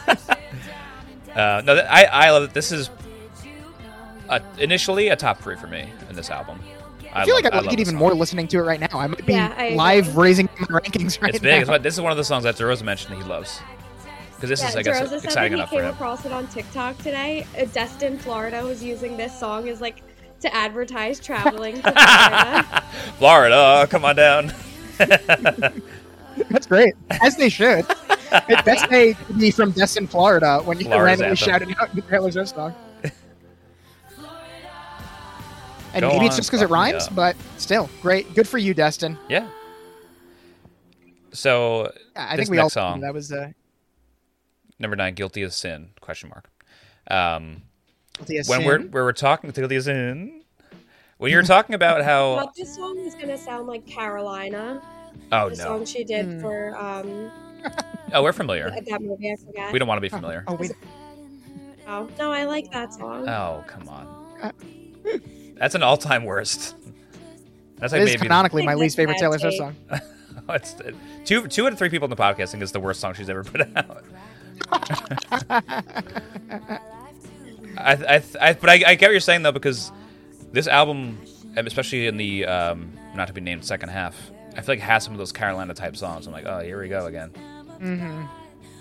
No, I love it. This is initially a top 3 for me in this album. I feel like I love like it this even song. more listening to it right now. I might be Yeah, I live agree. raising my rankings right It's now. big. It's what- This is one of the songs that DeRosa mentioned that he loves. Because this Yeah, is, I guess, DeRosa said exciting that enough he for came him. across it on TikTok today. Destin, Florida was using this song as like to advertise traveling to Florida. Florida, come on down. That's great. As they should. It's best they be from Destin, Florida when you're Florida's randomly anthem. shouting out the Taylor Swift song. And Go maybe it's on, just because it fuck me rhymes, up. but still, great. Good for you, Destin. Yeah. So, I this think we all next song, that was number 9, Guilty as Sin, question mark. Guilty as When Sin. we're talking Guilty as Sin, when you're talking about how, But this song is gonna sound like Carolina, oh the no, song she did Hmm. for oh we're familiar. that movie. I forget. We don't want to be familiar. Oh, wait. Oh, no, I like that song. Oh come on, that's an all-time worst. That's It like is maybe canonically my I think least favorite that's Taylor bad Swift song. it's two out of 3 people in the podcast think it's the worst song she's ever put out. But I get what you're saying though, because this album, especially in the not to be named second half, I feel like it has some of those Carolina type songs. I'm like, oh, here we go again.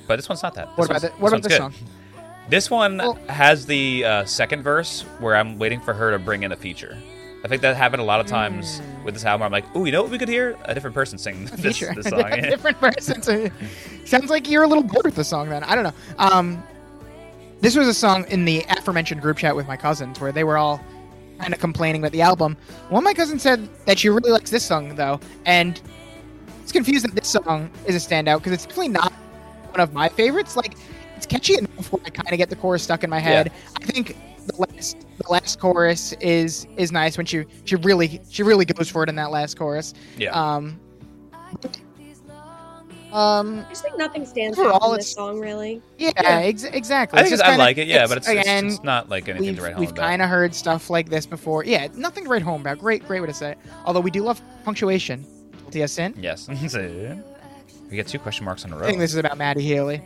but this one's not that. What about this song? This one has the second verse where I'm waiting for her to bring in a feature. I think that happened a lot of times with this album. I'm like, ooh, you know what we could hear? A different person sing this song. A different person. Sounds like you're a little bored with the song then. I don't know. This was a song in the aforementioned group chat with my cousins where they were all kind of complaining about the album. One of my cousins said that she really likes this song, though, and it's confused that this song is a standout because it's definitely not one of my favorites. Like, it's catchy enough where I kind of get the chorus stuck in my head. Yeah. I think the last chorus is nice when she really goes for it in that last chorus. Yeah. I just think nothing stands out in this song, really. Yeah. Exactly. I like it, but it's not like anything to write home about. We've kind of heard stuff like this before. Yeah, nothing to write home about. Great way to say it. Although we do love punctuation. Guilty as sin? Yes. We get 2 question marks in a row. I think this is about Maddie Healy.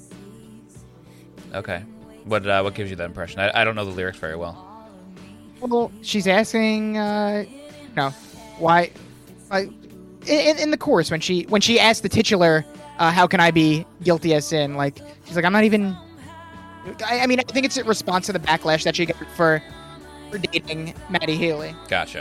Okay. What gives you that impression? I don't know the lyrics very well. Well, she's asking, why... In the chorus, when she asked the titular, how can I be guilty as sin? Like, she's like, I'm not even... I mean, I think it's a response to the backlash that she got for dating Maddie Healy. Gotcha.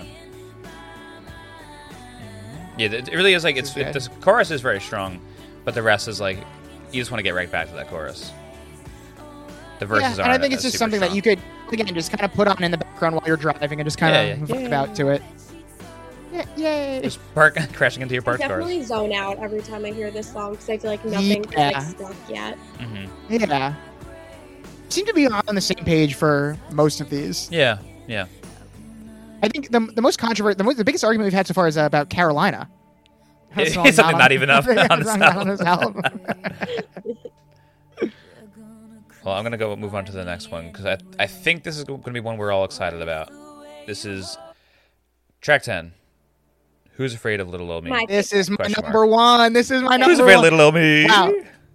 Yeah, it really is like, this chorus is very strong, but the rest is like, you just want to get right back to that chorus. The verses and I think it's just something that you could, again, just kind of put on in the background while you're driving and just kind of vibe out to it. Yay! Just crashing into your parked cars. I definitely zone out every time I hear this song because I feel like nothing's like stuck yet. Mm-hmm. Yeah. Seem to be on the same page for most of these. Yeah. I think the most controversial, the biggest argument we've had so far is about Carolina. It's something not even up on this album. Well, I'm going to move on to the next one because I think this is going to be one we're all excited about. This is track 10. Who's Afraid of Little Ol' Me? This is my number one. This is my number one. Who's Afraid of Little Ol' Me? Wow.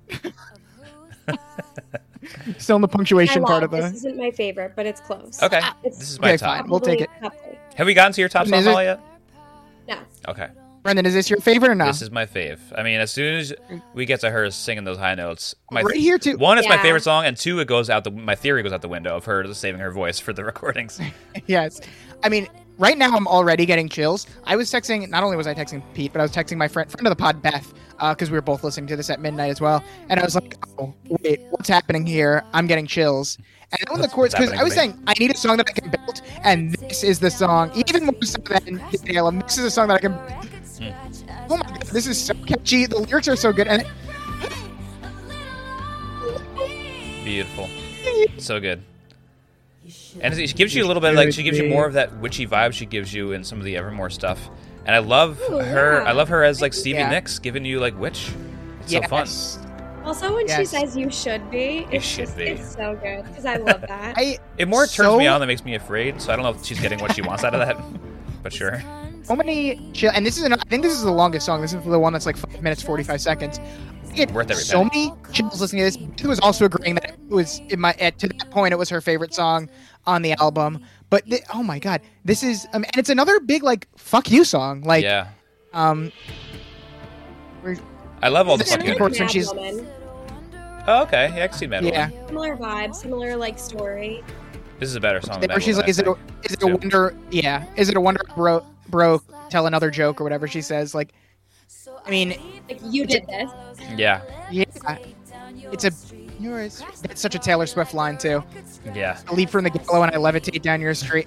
Still in the punctuation part of the... This isn't my favorite, but it's close. Okay. This is my top. Fine. We'll take it. Have we gotten to your top song, Molly, yet? No. Okay. Brendan, is this your favorite or not? This is my fave. I mean, as soon as we get to her singing those high notes, right here too. One, it's my favorite song, and 2, my theory goes out the window of her saving her voice for the recordings. Yes. I mean, right now I'm already getting chills. Not only was I texting Pete, but I was texting my friend of the pod, Beth, because we were both listening to this at midnight as well. And I was like, oh, wait, what's happening here? I'm getting chills. And on the chorus, because I was saying, I need a song that I can build, and this is the song. Even more so than this is a song that I can build. Oh my god, this is so catchy. The lyrics are so good. And beautiful. So good. And she gives you a little bit, she gives you more of that witchy vibe she gives you in some of the Evermore stuff. And I love her. Yeah. I love her as Stevie Nicks giving you witch. It's so fun. Also, when she says "you should be," it's so good because I love that. It more turns me on than makes me afraid. So I don't know if she's getting what she wants out of that, but sure. So many chill, and this is I think this is the longest song. This is the one that's 5 minutes 45 seconds. Worth every so many chills listening to this. It was also agreeing that it was to that point it was her favorite song on the album. But oh my god, this is and it's another big fuck you song. I love all the fuck you when she's. Oh, okay. Yeah, I can see Mad Woman. Yeah. Similar vibe, similar story. This is a better song than Where she's is it a wonder? Yeah, is it a wonder, bro? Tell another joke or whatever she says. I mean, you did this. Yeah. Yeah. It's that's such a Taylor Swift line too. Yeah. I leap from the gallows and I levitate down your street.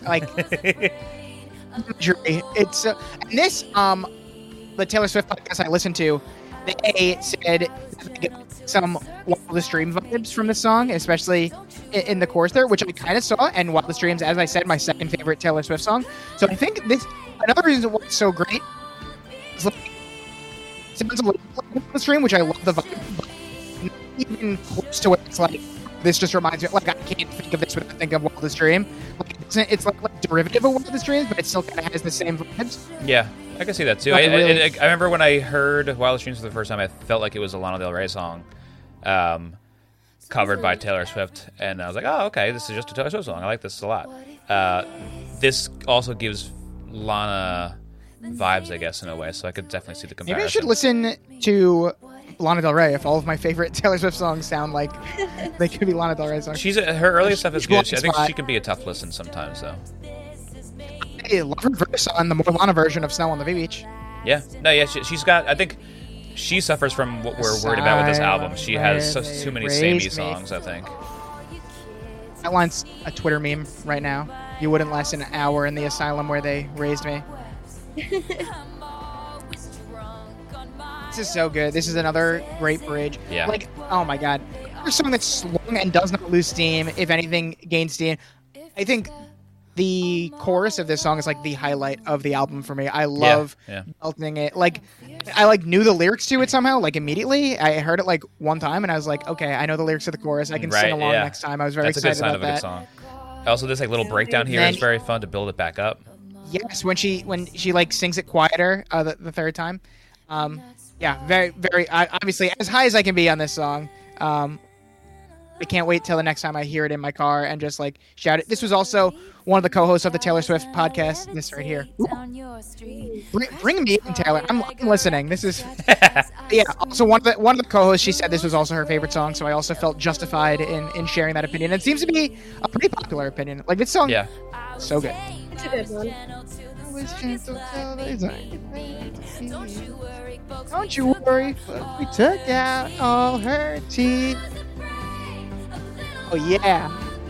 It's and this the Taylor Swift podcast I listened to, they said they get some Wildest Dream vibes from the song, especially in the chorus there, which I kind of saw. And Wildest Dreams, as I said, my second favorite Taylor Swift song. So I think another reason why it's so great is it sounds a little like Wildest Dream, which I love the vibe, but not even close to what it's like. This just reminds me, I can't think of this without thinking of Wildest Dream. It's like derivative of Wildest Dreams, but it still kind of has the same vibes. Yeah. I can see that too. I remember when I heard Wildest Dreams for the first time, I felt like it was a Lana Del Rey song, covered by Taylor Swift, and I was like, "Oh, okay, this is just a Taylor Swift song. I like this a lot." This also gives Lana vibes, I guess, in a way. So I could definitely see the comparison. Maybe I should listen to Lana Del Rey. If all of my favorite Taylor Swift songs sound like they could be Lana Del Rey songs. Her earlier stuff is good. I think spot. she can be a tough listen sometimes, though. I love her verse on the more Lana version of Snow on the Beach. Yeah, no, yeah, she's got. I think she suffers from what we're worried about with this album. She has too many samey songs. I think that line's a Twitter meme right now. You wouldn't last an hour in the asylum where they raised me. This is so good. This is another great bridge. Yeah. Like, oh my god, a song that's long and does not lose steam. If anything, gains steam. I think the chorus of this song is like the highlight of the album for me. I love belting it. Like, I like knew the lyrics to it somehow. Like immediately, I heard it like one time, and I was like, okay, I know the lyrics to the chorus. I can sing along next time. I was very excited about that. That's a good sign of a good song. Also, this like little breakdown here is very fun to build it back up. Yes, when she like sings it quieter the third time. Yeah, very very obviously as high as I can be on this song. I can't wait till the next time I hear it in my car and just like shout it. This was also one of the co-hosts of the Taylor Swift podcast. This right here. Bring me in, Taylor. I'm listening. This is yeah. Also, one of the co-hosts, she said this was also her favorite song, so I also felt justified in sharing that opinion. It seems to be a pretty popular opinion. Like this song, so good. It's a good one. Don't you worry, we took out all her teeth. Oh yeah.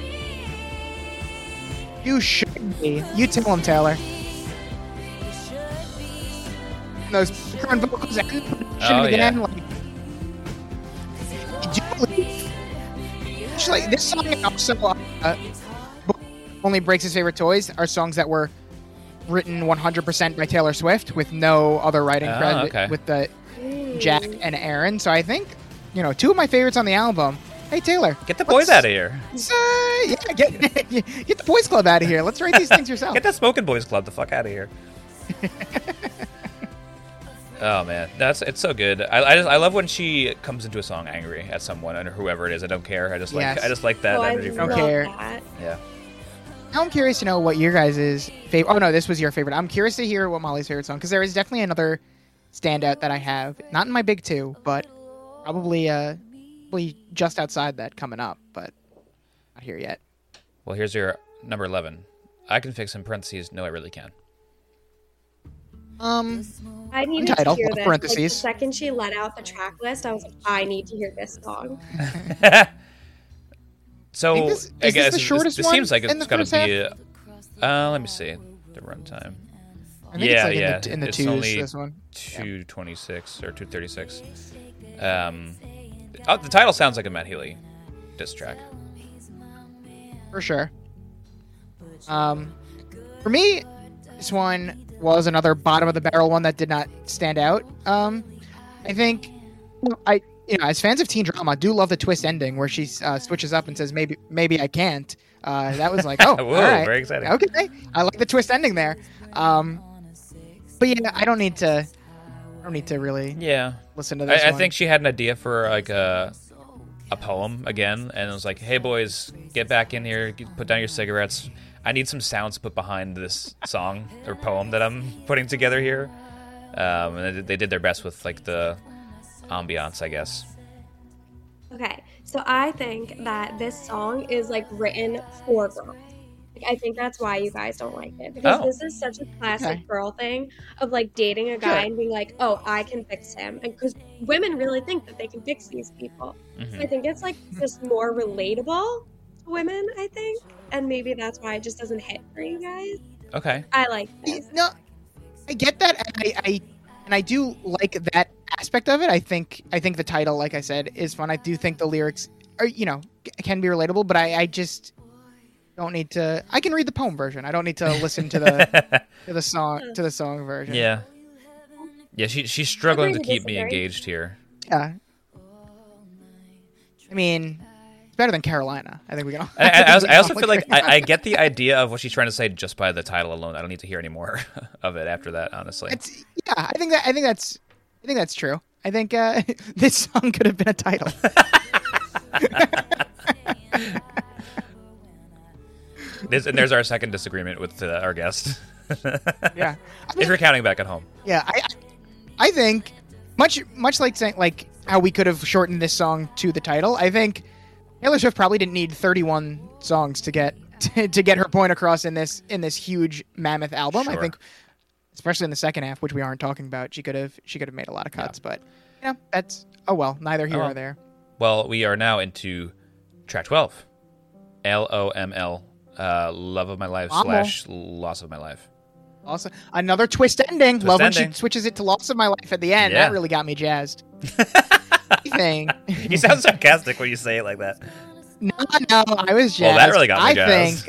You should be. You tell him, Taylor. Those background vocals and production again. Like, like this song also Only Breaks His Favorite Toys are songs that were written 100% by Taylor Swift with no other writing credit with the Jack and Aaron. So I think, two of my favorites on the album. Hey, Taylor. Get the boys out of here. Get the boys club out of here. Let's write these things yourself. Get that Smoking Boys Club the fuck out of here. Oh, man. It's so good. I love when she comes into a song angry at someone or whoever it is. I don't care. I just like that energy from her. I don't care. Yeah. Now I'm curious to know what your guys' favorite... Oh, no, this was your favorite. I'm curious to hear what Molly's favorite song, because there is definitely another standout that I have. Not in my big two, but probably just outside that coming up, but not here yet. Well, here's your number 11. I Can Fix in parentheses. No, I really can. I needed to hear this. Like, the second she let out the track list, I was like, I need to hear this song. So I guess the shortest this one seems like it's going to be. Let me see the runtime. I think it's like in the it's twos. Only this one 2:26 or 2:36. The title sounds like a Matt Healy diss track. For sure. For me, this one was another bottom of the barrel one that did not stand out. I think as fans of teen drama, I do love the twist ending where she switches up and says maybe I can't. That was like, oh, whoa, all right. Very exciting. Okay, I like the twist ending there. But yeah, I don't need to really listen to this. I think she had an idea for like a poem again, and it was like, hey boys, get back in here, put down your cigarettes. I need some sounds put behind this song or poem that I'm putting together here. And they did their best with like the ambiance, I guess. Okay, so I think that this song is like written for girls. I think that's why you guys don't like it, because this is such a classic girl thing of like dating a guy and being like, oh, I can fix him, and because women really think that they can fix these people. So I think it's like just more relatable to women, I think, and maybe that's why it just doesn't hit for you guys. Okay, I like this. No, I get that. I do like that aspect of it. I think the title, like I said, is fun. I do think the lyrics are can be relatable, but I just don't need to. I can read the poem version. I don't need to listen to the song version. Yeah. She's struggling to keep me engaged here. Yeah. I mean, it's better than Carolina. I think we can. I also feel like I get the idea of what she's trying to say just by the title alone. I don't need to hear any more of it after that. Honestly. I think that's true. I think this song could have been a title. There's our second disagreement with our guest. Yeah, if you're counting back at home. Yeah, I think much like saying like how we could have shortened this song to the title. I think Taylor Swift probably didn't need 31 songs to get her point across in this huge mammoth album. Sure. I think, especially in the second half, which we aren't talking about, she could have made a lot of cuts. Yeah. But that's neither here nor there. Well, we are now into track 12, LOML, Love of My Life / Loss of My Life. Also, another twist ending. Love when she switches it to Loss of My Life at the end. Yeah. That really got me jazzed. You sound sarcastic when you say it like that. No, I was jazzed. Well, that really got me jazzed.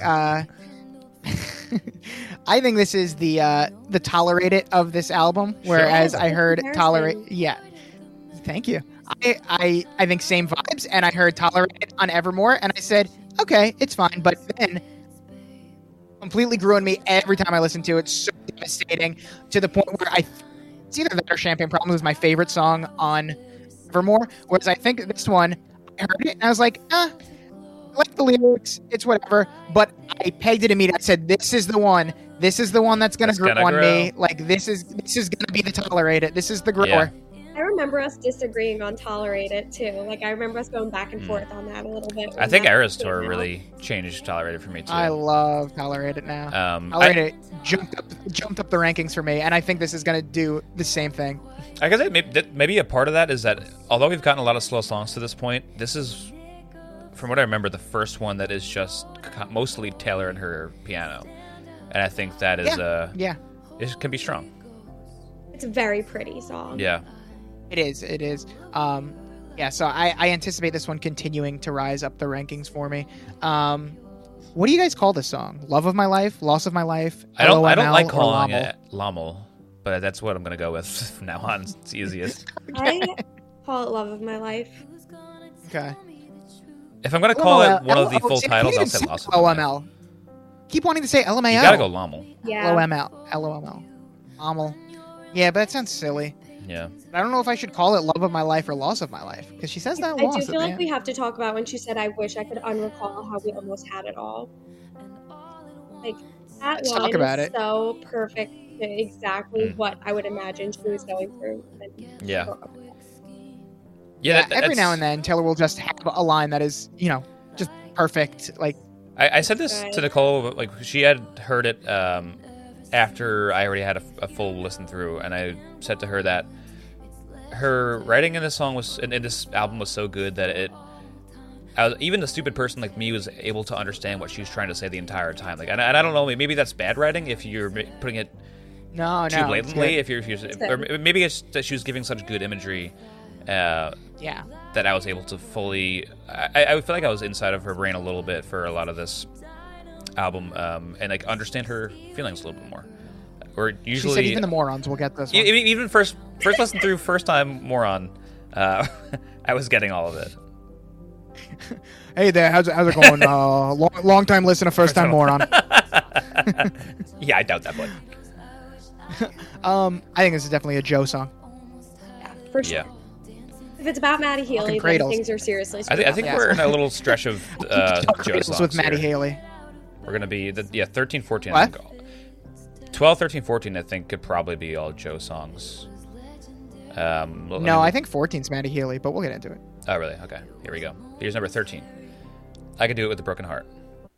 I think this is the Tolerate It of this album, whereas I heard Tolerate. Yeah, thank you. I think same vibes, and I heard Tolerate It on Evermore, and I said, okay, it's fine, but then completely grew on me every time I listened to it. So devastating to the point where it's either that or Champagne Problems was my favorite song on Evermore, whereas I think this one, I heard it and I was like, I like the lyrics, it's whatever, but I pegged it immediately. I said, this is the one that's gonna grow on me. Like this is gonna be the Tolerate It. This is the grower. Yeah. I remember us disagreeing on Tolerate It too. Like I remember us going back and forth on that a little bit. I think Eras Tour really changed Tolerate It for me too. I love Tolerate It now. Tolerate It jumped up the rankings for me, and I think this is going to do the same thing. I guess maybe a part of that is that although we've gotten a lot of slow songs to this point, this is, from what I remember, the first one that is just mostly Taylor and her piano, and I think that is it can be strong. It's a very pretty song. Yeah. It is. So I anticipate this one continuing to rise up the rankings for me. What do you guys call this song? Love of My Life? Loss of My Life? I don't like calling it Lommel, but that's what I'm going to go with from now on. It's the easiest. I call it Love of My Life. Okay. If I'm going to call it one of the full titles, I'll say Loss of My Life. Keep wanting to say LMAO. You got to go Lommel. Yeah. LOML. Lommel. Yeah, but that sounds silly. Yeah. I don't know if I should call it Love of My Life or Loss of My Life, because she says that I do feel like we have to talk about when she said, I wish I could unrecall how we almost had it all. Like, that line is so perfect to exactly what I would imagine she was going through. Yeah. Every now and then, Taylor will just have a line that is, just perfect. Like, I said this to Nicole, like, she had heard it after I already had a full listen through, and I said to her that her writing in this song in this album was so good that even the stupid person like me was able to understand what she was trying to say the entire time. Like, and I don't know, maybe that's bad writing if you're putting it too blatantly. Or maybe it's that she was giving such good imagery. That I was able to fully. I feel like I was inside of her brain a little bit for a lot of this album, and like understand her feelings a little bit more. Or usually, she said even the morons will get this one. Even first listen through, first time moron, I was getting all of it. Hey there, how's it going? Long time listener, first time moron. Yeah, I doubt that, but I think this is definitely a Joe song. Yeah, for sure. Yeah. If it's about Maddie Healy, then things are seriously. I think we're in a little stretch of Joe songs with Maddie Healy. We're gonna be 13, 14. What? 12, 13, 14, I think, could probably be all Joe songs. I think 14's Maddie Healy, but we'll get into it. Oh, really? Okay. Here we go. Here's number 13. I Could Do It With a Broken Heart.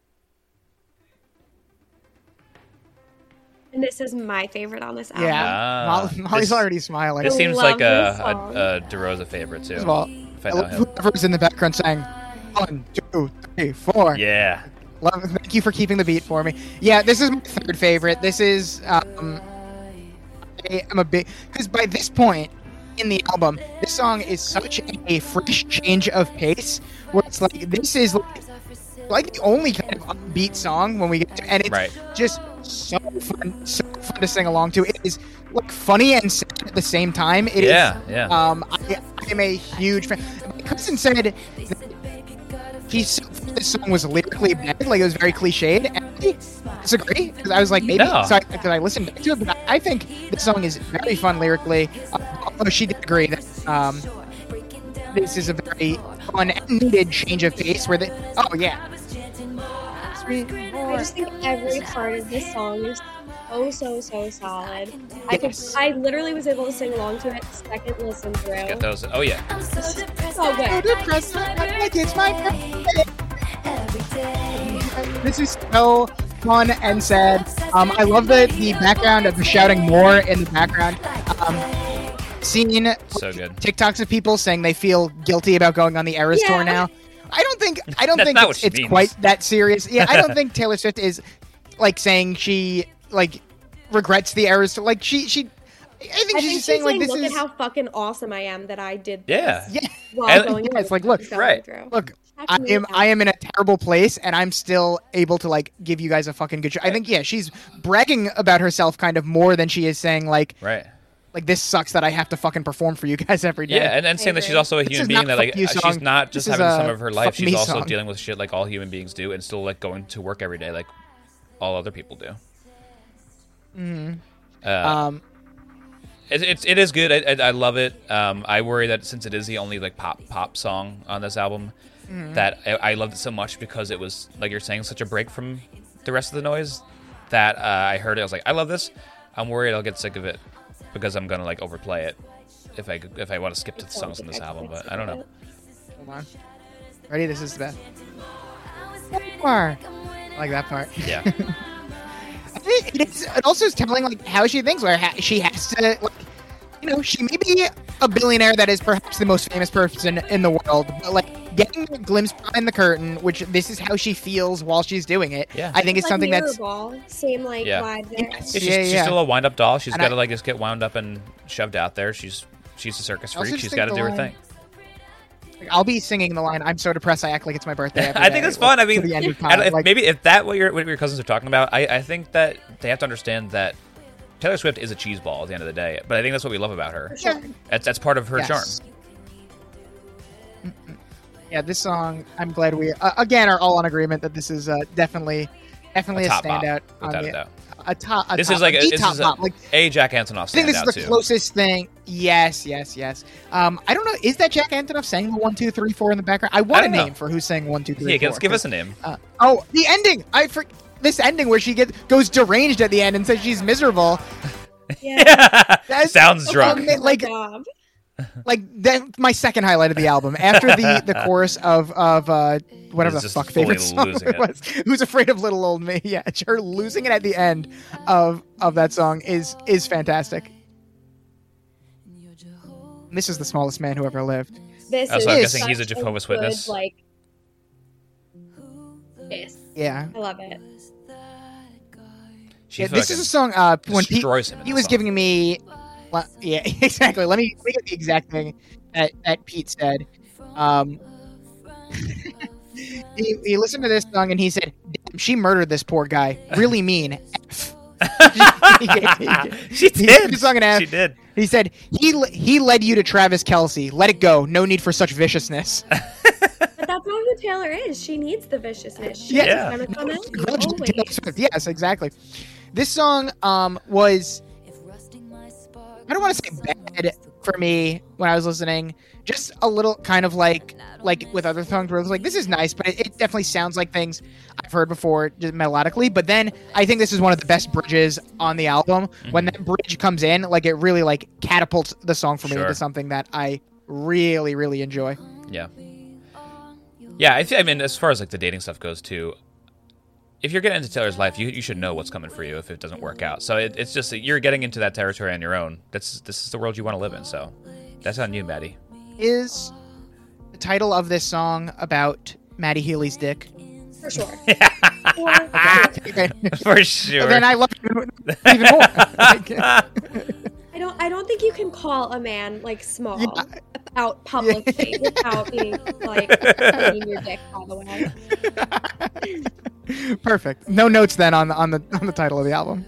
And this is my favorite on this album. Yeah. Molly's already smiling. This seems like a DeRosa favorite, too. Well, whoever's in the background saying, 1, 2, 3, 4. Yeah. Thank you for keeping the beat for me. Yeah, this is my third favorite. This is I'm a big, because by this point in the album, this song is such a fresh change of pace where it's like this is like the only kind of upbeat song when we get to, and it's just so fun to sing along to. It is like funny and sad at the same time. It is. I am a huge fan. My cousin said this song was lyrically bad, like it was very cliched, and I disagree, because I was like, maybe, because I listened back to it, but I think this song is very fun lyrically, although she did agree that this is a very fun and needed change of pace, where I just think every part of this song is so solid. Yes. I literally was able to sing along to it second listen through. Get those. Oh yeah. I'm so depressed. So good. I Depressed, like it's my birthday. every day. This is so fun and sad. I love the background of the shouting more in the background. Seeing So good. TikToks of people saying they feel guilty about going on the Eras Yeah. tour now. I don't think That's not what she it's means. quite that serious. Yeah, I don't think Taylor Swift is like saying she like regrets the Eras tour. Like she I think she's saying like this look is at how fucking awesome I am that I did this. Yeah. yeah. While And- going Yeah, through it's like, what look, she's going right. through. Look, That's I am in a terrible place, and I'm still able to like give you guys a fucking good show. I think she's bragging about herself kind of more than she is saying like Right. this sucks that I have to fucking perform for you guys every day. Yeah, and saying that she's also a This human is being not that like fuck you she's song. not just This is having a some of her life. fuck She's me also song. dealing with shit like all human beings do, and still like going to work every day like all other people do. It is good. I love it. I worry that since it is the only like pop song on this album, that I loved it so much because it was like you're saying such a break from the rest of the noise that I heard it. I was like, I love this. I'm worried I'll get sick of it because I'm gonna like overplay it if I want to skip to the songs on this album. But I don't know. Hold on. Ready? This is the best. Part. I like that part. Yeah. I think it also is telling like how she thinks, where she has to, like, you know, she may be a billionaire that is perhaps the most famous person in the world, but like getting a glimpse behind the curtain, which this is how she feels while she's doing it. Yeah. I think it's Like something that's Mirrorball, same like Yeah. vibe there. Yes. She's still a wind-up doll. She's And got to I- like just get wound up and shoved out there. She's a circus I also freak. just She's think got to the do her line- thing. like, I'll be singing the line, "I'm so depressed I act like it's my birthday." every I think day," that's fun. I mean, to the end of I time. don't- Like, maybe if that what your cousins are talking about, I think that they have to understand that Taylor Swift is a cheeseball at the end of the day. But I think that's what we love about her. yeah. That's part of her charm. Yes. Yeah, this song, I'm glad we again are all on agreement that this is definitely a Top bop, standout. without a doubt. This This is like the this top is bop. Like, a Jack Antonoff I think this is standout the too. closest thing. Yes. I don't know. Is that Jack Antonoff saying the 1, 2, 3, 4 in the background? I want I a don't know. name for who's saying 1, 2, 3, Yeah, 4. give us a name. The ending. This ending where she goes deranged at the end and says she's miserable. Yeah. That's Sounds drunk. Like, Job. like that. My second highlight of the album after the chorus of whatever Is the just fuck fully favorite song losing it it. was. Who's Afraid of Little Old Me? Yeah, her losing it at the end of that song is fantastic. This is the smallest man who ever lived. This Oh, is so I'm guessing such he's a Jehovah's good, Witness? Like, yes, Yeah. I love it. She Yeah, this is a song when Pete, destroys him in he the was song. giving me yeah, exactly. Let me get the exact thing that Pete said. He listened to this song and he said, "Damn, she murdered this poor guy. Really mean." F. She He did. the song in F. She did. He said he led you to Travis Kelce. Let it go. No need for such viciousness. But that's not who Taylor is. She needs the viciousness. She's Yeah. gonna come at you Grudge to always. Taylor Swift. Yes, exactly. This song was, I don't want to say bad for me when I was listening. Just a little kind of like with other songs where it was like, this is nice, but it definitely sounds like things I've heard before just melodically. But then I think this is one of the best bridges on the album. When that bridge comes in, like it really like catapults the song for me Sure. into something that I really, really enjoy. Yeah. Yeah, I mean, as far as like the dating stuff goes too, if you're getting into Taylor's life, you should know what's coming for you if it doesn't work out. So it's just that you're getting into that territory on your own. This is the world you want to live in. So that's on you, Maddie. Is the title of this song about Maddie Healy's dick? For sure. Okay. For sure. Then I love it even more. Like, I don't think you can call a man like small Yeah. out publicly without being like eating your dick all the way. perfect. No notes then on the title of the album.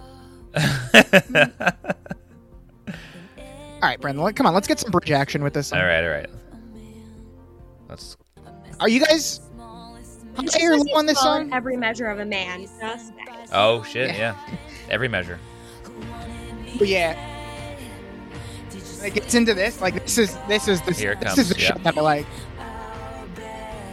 All right, Brendan, come on, let's get some bridge action with this. all right. Let's. Are you guys high or low on this Call song? Every measure of a man. Just that. Oh shit! Yeah. Every measure. But yeah. When it gets into this, like this is the Here it this comes, is the yeah. shit that I like.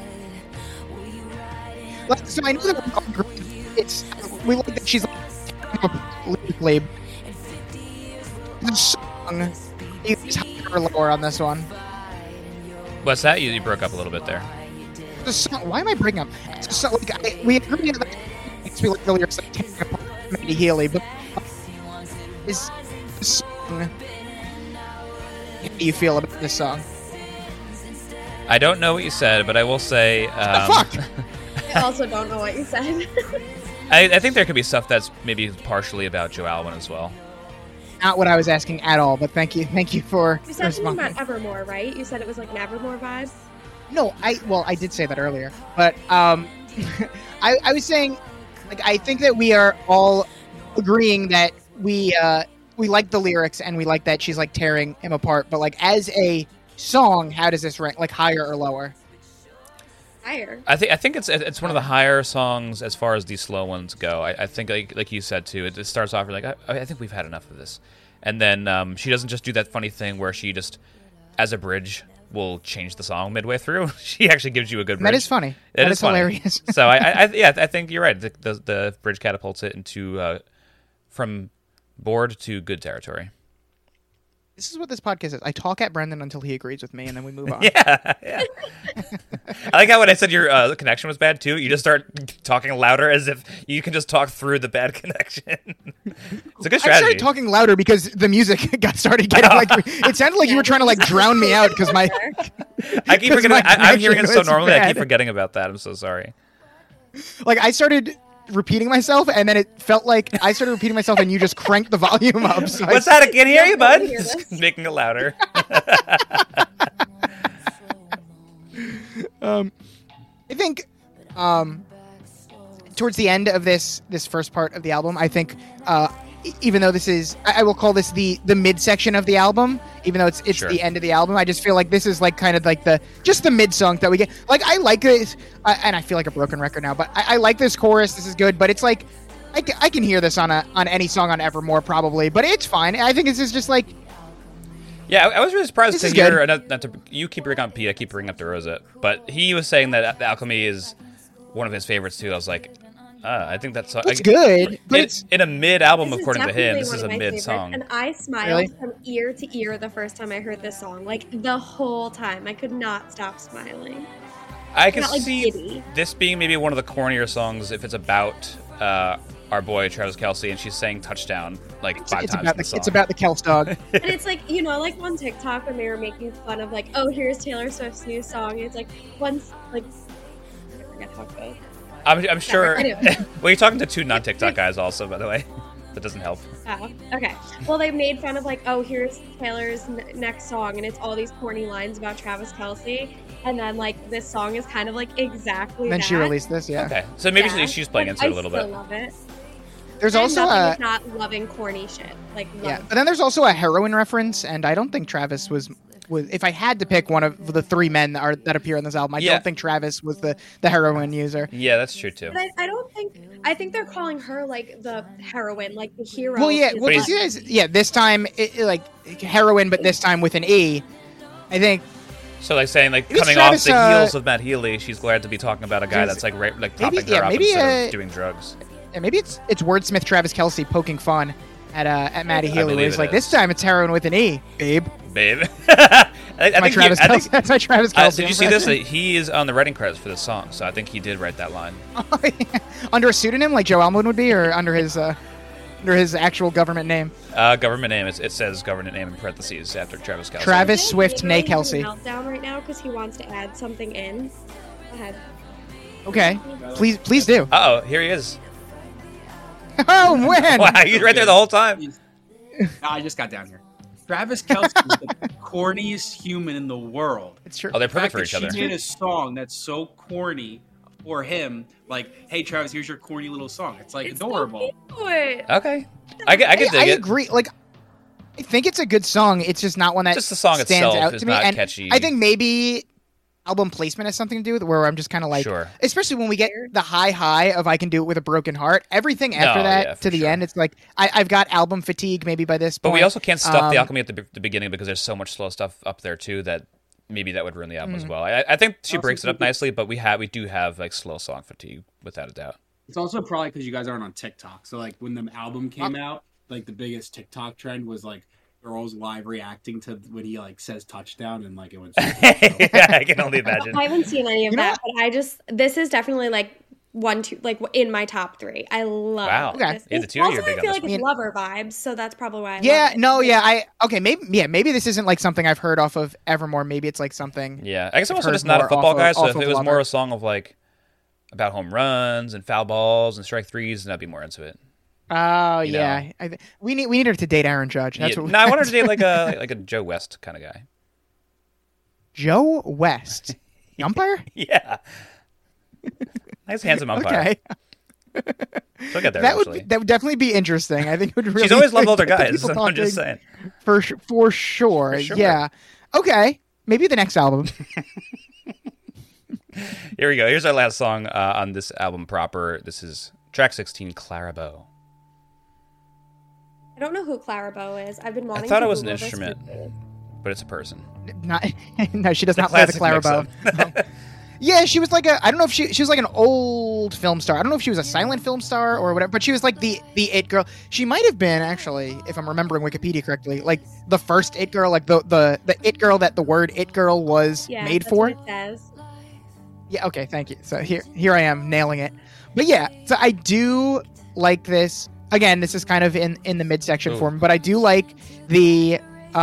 So I know that we like that she's like lyrically. The song is higher or lower on this one. What's that? You broke up a little bit there. The song, why am I breaking up? So, like, we agree that we like the lyrics like tearing apart Maddie Healy, but is the song? How do you feel about this song? I don't know what you said, but I will say. Fuck. I also don't know what you said. I think there could be stuff that's maybe partially about Joe Alwyn as well. Not what I was asking at all, but thank you for You said something responding. about Evermore, right? You said it was like an Evermore vibe. No, I did say that earlier, but I was saying, like, I think that we are all agreeing that we like the lyrics and we like that she's like tearing him apart, but like as a song, how does this rank? Like higher or lower? Higher. I think it's one of the higher songs as far as these slow ones go. I think like you said too, it starts off like I think we've had enough of this, and then she doesn't just do that funny thing where she just as a bridge will change the song midway through. She actually gives you a good bridge. That is funny. That is funny. hilarious. So I think you're right. The bridge catapults it into from bored to good territory. This is what this podcast is. I talk at Brendan until he agrees with me, and then we move on. Yeah. I like how when I said your connection was bad too, you just start talking louder as if you can just talk through the bad connection. It's a good strategy. I started talking louder because the music started getting like. It sounded like you were trying to like drown me out because my. I keep forgetting. I'm hearing it so was normally. I bad. keep forgetting about that. I'm so sorry. Like I started repeating myself, and then it felt like I started repeating myself, and you just cranked the volume up. So What's that? I can't hear you, bud. hear this. Just making it louder. I think towards the end of this first part of the album, I think even though this is, I will call this the midsection of the album, even though it's Sure. the end of the album, I just feel like this is like kind of like just the mid song that we get. Like I like this, and I feel like a broken record now, but I like this chorus. This is good, but it's like I can hear this on any song on Evermore probably, but it's fine. I think this is just like. Yeah, I was really surprised This to is hear. good. You keep bringing up Pete, I keep bringing up DeRosa, but he was saying that Alchemy is one of his favorites too. I was like, I think that's It's good, but it's in a mid album This is according to him. definitely This one is of a my mid favorites, song. and I smiled Really? from ear to ear the first time I heard this song. Like the whole time, I could not stop smiling. I can Not, like, see giddy. this being maybe one of the cornier songs if it's about our boy Travis Kelce and she's saying touchdown like five it's times about in the song. it's about the Kels dog. And it's like, like on TikTok when they were making fun of like, oh, here's Taylor Swift's new song. It's like once like I forget how it goes. I'm sure. Anyway. Well, you're talking to two non-TikTok guys also, by the way. That doesn't help. Oh, okay. Well, they made fun of like, oh, here's Taylor's next song, and it's all these corny lines about Travis Kelce, and then like this song is kind of like exactly. Then that. she released this, yeah. Okay, so maybe Yeah. she's playing Like, into it a little I bit. still love it. There's And also nothing a is not loving corny shit. Like, yeah, love. but then there's also a heroin reference, and I don't think Travis was. If I had to pick one of the three men that appear on this album, I Yeah. don't think Travis was the heroin user. Yeah, that's true too. But I don't think. I think they're calling her like the heroine, like the hero. Well, yeah, is well, like- this time like heroin, but this time with an E. I think So like saying like Maybe coming Travis, off the heels of Matt Healy, she's glad to be talking about a guy Just- that's like maybe- propping her yeah, up maybe, instead of doing drugs. maybe it's wordsmith Travis Kelce poking fun at Maddie Healy, where believe he's it like, is. "This time it's heroin with an E, babe." Babe. I My think Travis Kelce. That's my Travis Kelce. did you see this? impression. He is on the writing credits for this song, so I think he did write that line. Under a pseudonym, like Joe Almond would be, or under his actual government name. Government name. It says government name in parentheses after Travis Kelce. Travis I think Swift, Gabriel nay is having Kelce. a meltdown right now because he wants to add something in. Go ahead. Okay, please do. Uh oh, here he is. Oh man! Wow, he's right there the whole time. I just got down here. Travis Kelce is the corniest human in the world. It's true. Oh, they're The fact perfect for that each other. She made a song that's so corny for him. Like, hey, Travis, here's your corny little song. It's like adorable. Cute. Okay, I can dig I it. agree. Like, I think it's a good song. It's just not one that Just the song stands itself out is to me. not And catchy. I think maybe album placement has something to do with it, where I'm just kind of like, Sure. especially when we get the high of "I Can Do It With a Broken Heart." Everything after No, that yeah, for to the sure. end, it's like I've got album fatigue maybe by this But point. we also can't stuff the Um, alchemy at the beginning because there's so much slow stuff up there too that maybe that would ruin the album Mm. as well. I think she breaks it up nicely, but we do have like slow song fatigue without a doubt. It's also probably because you guys aren't on TikTok. So like when the album came out, like the biggest TikTok trend was like girls live reacting to when he like says touchdown and like it went. Yeah, I can only imagine. I haven't seen any of that, but this is definitely like 1, 2, like in my top 3. I love. Wow. Okay. This. Yeah, the two of you Also, are big I feel on like this it's lover vibes, so that's probably why. Maybe this isn't like something I've heard off of Evermore. Maybe it's like something. Yeah, I guess I'm I've also heard just not a more football off guy, of- so off if of it was Lover. more a song of like about home runs and foul balls and strike threes, then I'd be more into it. Oh You yeah, we need her to date Aaron Judge. That's Yeah. what. No, I want her to date like a Joe West kind of guy. Joe West, the umpire. Yeah, nice handsome umpire. Okay, She'll get there that eventually. would definitely be interesting. I think it would really. She's always loved older get guys. people I'm just talking saying. for sure. For sure. Yeah. Okay. Maybe the next album. Here we go. Here's our last song on this album proper. This is track 16, Clarabeau. I don't know who Clara Bow is. I've been wanting. I thought to it was an Google this instrument, for- but it's a person. Not. No, she does not play the Classic Clarabow. mix-up. Yeah, she was like I don't know if she was like an old film star. I don't know if she was a silent film star or whatever, but she was like the it girl. She might have been actually, if I'm remembering Wikipedia correctly, like the first it girl, like the it girl that the word it girl was Yeah, made that's for. what it says. Yeah, okay, thank you. So here I am nailing it. But yeah, so I do like this. Again, this is kind of in the midsection Ooh. form, but I do like the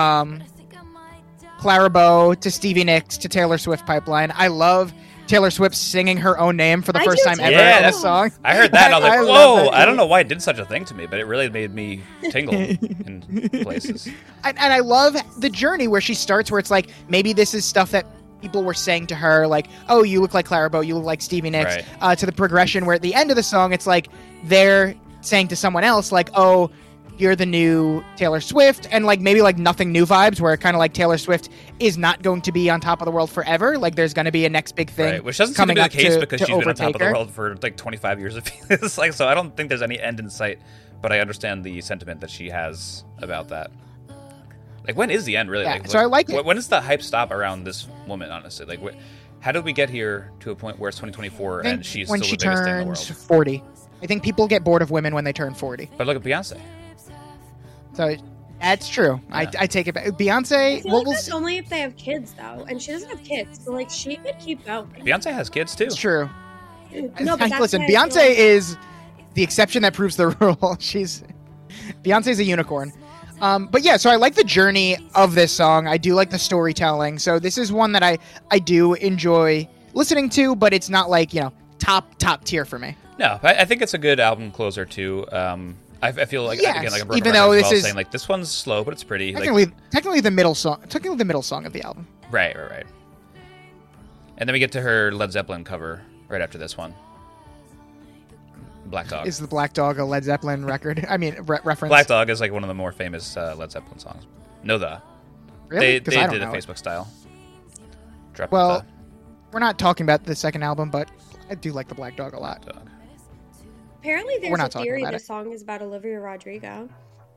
Clarabow to Stevie Nicks to Taylor Swift pipeline. I love Taylor Swift singing her own name for the I first do time too. ever Yeah, in a that's- song. I heard that and I was like, love whoa, that. I don't know why it did such a thing to me, but it really made me tingle in places. And I love the journey where she starts, where it's like maybe this is stuff that people were saying to her, like, "Oh, you look like Clarabow, you look like Stevie Nicks." Right. To the progression where at the end of the song, it's like they're saying to someone else, like, "Oh, you're the new Taylor Swift," and like maybe like nothing new vibes, where kind of like Taylor Swift is not going to be on top of the world forever. Like there's going to be a next big thing, Right, which doesn't seem to coming be the up case because to she's been on top overtake of the her. world for like 25 years. It's like, so I don't think there's any end in sight, but I understand the sentiment that she has about that. Like, when is the end, really? Yeah, Like, so I like it. When does the hype stop around this woman, honestly? Like, how did we get here to a point where it's 2024 I think and she's when still she the biggest thing in the turns world? 40. I think people get bored of women when they turn 40. But look at Beyonce. So that's true. Yeah. I take it back. I Beyonce, feel well, like we'll that's see. only if they have kids, though, and she doesn't have kids, so like she could keep going. Beyonce has kids, too. It's true. No, but that's Listen, why I feel Beyonce like- is the exception that proves the rule. Beyonce's a unicorn. But yeah, so I like the journey of this song. I do like the storytelling. So this is one that I do enjoy listening to, but it's not like, top tier for me. No, I think it's a good album closer, too. I feel like, Yes, again, like a broken even record though as this well, is- saying, like, this one's slow, but it's pretty. Like, Technically the middle song of the album. Right. And then we get to her Led Zeppelin cover right after this one. Black Dog. Is the Black Dog a Led Zeppelin record? I mean, reference. Black Dog is like one of the more famous Led Zeppelin songs. Really? They 'Cause I don't did it know it. Facebook style. Drop Well, the we're not talking about the second album, but I do like the Black Dog a lot. dog. Apparently, We're there's not a talking theory about this it. song is about Olivia Rodrigo.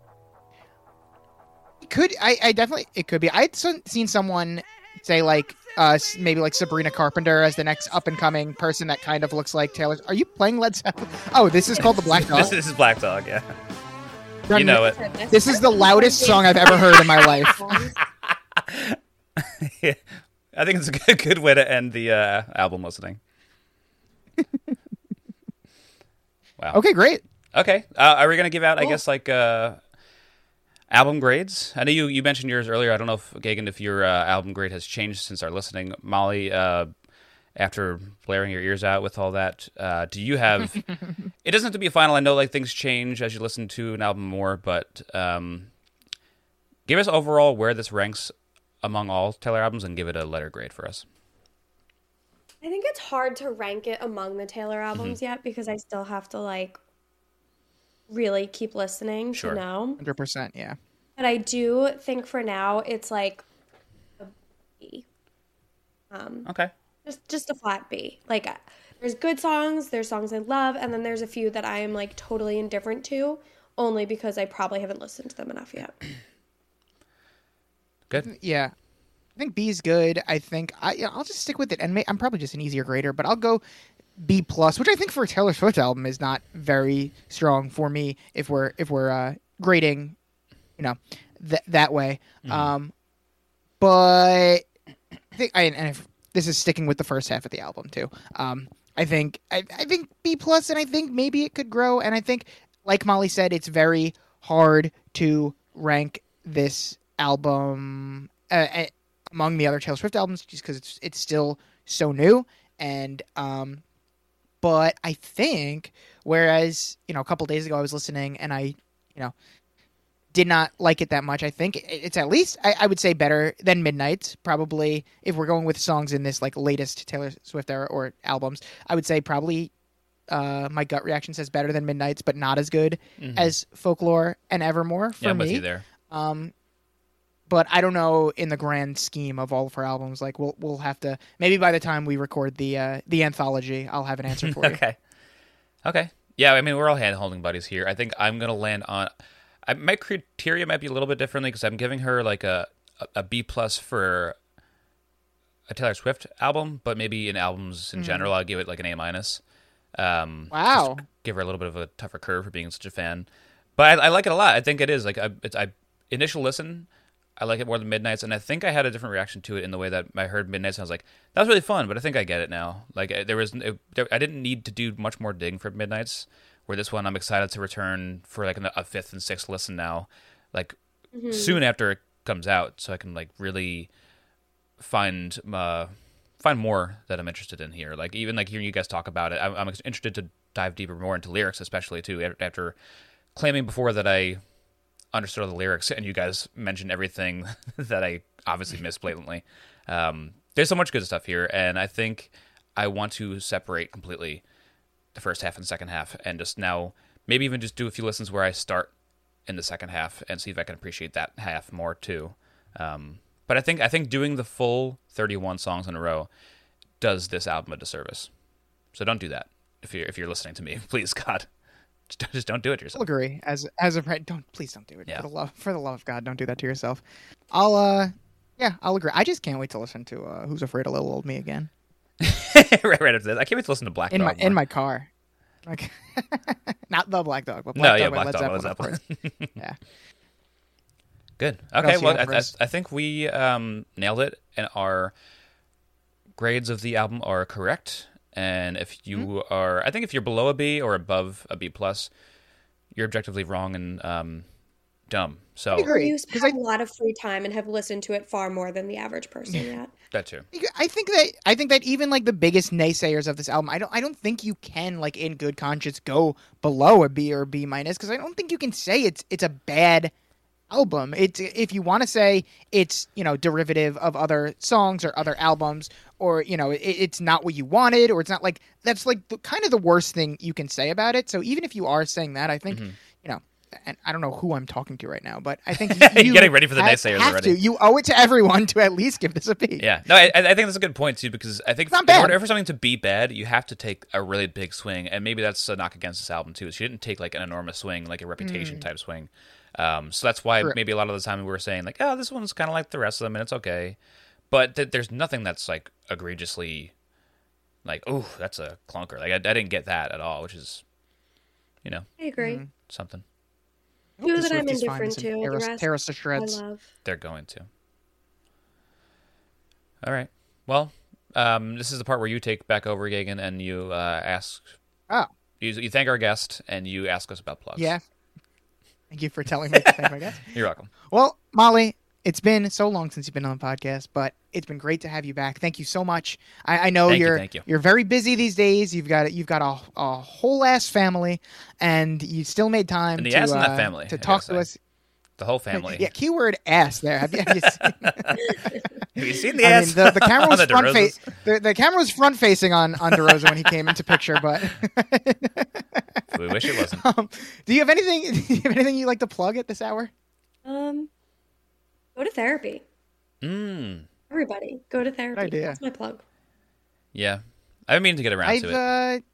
It could be. I'd seen someone say like maybe like Sabrina Carpenter as the next up and coming person that kind of looks like Taylor. Are you playing Led Zeppelin? Oh, this is called the Black Dog. This is Black Dog, yeah. You know it. This is the loudest song I've ever heard in my life. Yeah. I think it's a good way to end the album listening. Wow. Okay, great. Okay. Are we going to give out, I Cool. guess, like album grades? I know you mentioned yours earlier. I don't know if, Gagan, if your album grade has changed since our listening. Molly, after blaring your ears out with all that, do you have... It doesn't have to be a final. I know like things change as you listen to an album more, but give us overall where this ranks among all Taylor albums and give it a letter grade for us. I think it's hard to rank it among the Taylor albums Mm-hmm. yet because I still have to like really keep listening Sure. to know. 100%. Yeah. But I do think for now it's like a B. Okay. Just a flat B. Like there's good songs, there's songs I love, and then there's a few that I am like totally indifferent to, only because I probably haven't listened to them enough yet. Good. Yeah. I think B is good. I think I'll just stick with it, and I'm probably just an easier grader, but I'll go B plus, which I think for a Taylor Swift album is not very strong for me if we're grading, that way. But I think and if this is sticking with the first half of the album too. I think B plus, and I think maybe it could grow. And I think, like Molly said, it's very hard to rank this album among the other Taylor Swift albums just because it's still so new. And but I think, whereas a couple days ago I was listening and I did not like it that much. I think it's at least, I would say, better than Midnights. Probably, if we're going with songs in this like latest Taylor Swift era or albums, I would say probably my gut reaction says better than Midnights, but not as good as Folklore and Evermore for I'm me. with you there. But I don't know in the grand scheme of all of her albums. Like we'll have to, maybe by the time we record the anthology, I'll have an answer for you. Okay. Yeah, I mean, we're all hand-holding buddies here. I think I'm gonna land on. My criteria might be a little bit differently because I'm giving her like a B plus for a Taylor Swift album, but maybe in albums in general, I'll give it like an A minus. Wow. Give her a little bit of a tougher curve for being such a fan, but I like it a lot. I think it is like initial listen, I like it more than Midnights, and I think I had a different reaction to it in the way that I heard Midnights and I was like, that was really fun, but I think I get it now. Like I didn't need to do much more digging for Midnights. Where this one, I'm excited to return for like a fifth and sixth listen now, like soon after it comes out, so I can like really find more that I'm interested in here. Like even like hearing you guys talk about it, I'm interested to dive deeper more into lyrics, especially too. After claiming before that I understood all the lyrics, and you guys mentioned everything that I obviously missed blatantly. There's so much good stuff here, and I think I want to separate completely the first half and second half, and just now maybe even just do a few listens where I start in the second half and see if I can appreciate that half more too. But I think doing the full 31 songs in a row does this album a disservice. So don't do that if you're listening to me, please God, just don't do it to yourself. I'll agree. As a friend, please don't do it. Yeah. For the love of God, don't do that to yourself. I'll agree. I just can't wait to listen to Who's Afraid of Little Old Me again. right after this, I can't wait to listen to Black Dog in my car. Like, not the Black Dog, but Black Dog by Dog, Led Led Zeppelin. Zeppelin. Yeah. Good. What Okay. else you Well, got for us? I think we nailed it, and our grades of the album are correct. And if you are, I think if you're below a B or above a B plus, you're objectively wrong and dumb. So I agree. You spend a lot of free time and have listened to it far more than the average person yet. that too. I think that even like the biggest naysayers of this album, I don't think you can like in good conscience go below a B or B minus, because I don't think you can say it's a bad album. It's, if you want to say it's derivative of other songs or other albums, or it's not what you wanted, or it's not like, that's like kind of the worst thing you can say about it. So even if you are saying that, I think and I don't know who I'm talking to right now, but I think you're getting ready for the naysayers already. You owe it to everyone to at least give this a B. Yeah, no, I think that's a good point too, because I think not bad. in order for something to be bad, you have to take a really big swing, and maybe that's a knock against this album too. She didn't take like an enormous swing, like a Reputation type swing. So that's why maybe a lot of the time we were saying like, oh, this one's kind of like the rest of them, and it's okay. But there's nothing that's like egregiously like, oh, that's a clunker. Like I didn't get that at all, which is, I agree. something. Two that I'm indifferent to. The rest tear us to shreds. I love. They're going to. All right. Well, this is the part where you take back over, Gagan, and you ask. Oh. You thank our guest, and you ask us about plugs. Yeah. Thank you for telling me to thank my guest. You're welcome. Well, Molly, it's been so long since you've been on the podcast, but it's been great to have you back. Thank you so much. I know Thank you. You're very busy these days. You've got a whole ass family, and you still made time And the to ass in that family, to I talk gotta to say. us. The whole family. Yeah, keyword ass there. Have you seen? Have you seen the ass? I mean, the camera was on the DeRozas? the camera was front facing on DeRosa when he came into picture, but We wish it wasn't. do you have anything you'd like to plug at this hour? Go to therapy. Everybody, go to therapy. Good idea. That's my plug. Yeah. I've been meaning to get around to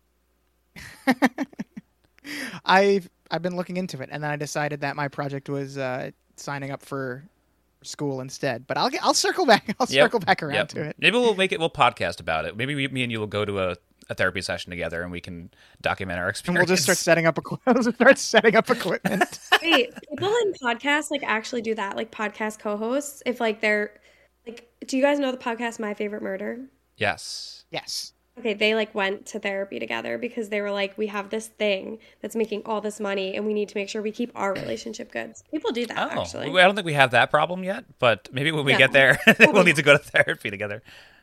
it. I've been looking into it, and then I decided that my project was signing up for school instead. But I'll circle back. Circle back around to it. Maybe we'll podcast about it. Maybe me and you will go to a therapy session together, and we can document our experience. And we'll just start setting up equipment. Wait, people in podcasts like actually do that, like podcast co-hosts. If like they're like, do you guys know the podcast My Favorite Murder? Yes. Yes. Okay, they like went to therapy together because they were like, we have this thing that's making all this money, and we need to make sure we keep our relationship good. People do that actually. I don't think we have that problem yet, but maybe when we get there, we'll need to go to therapy together.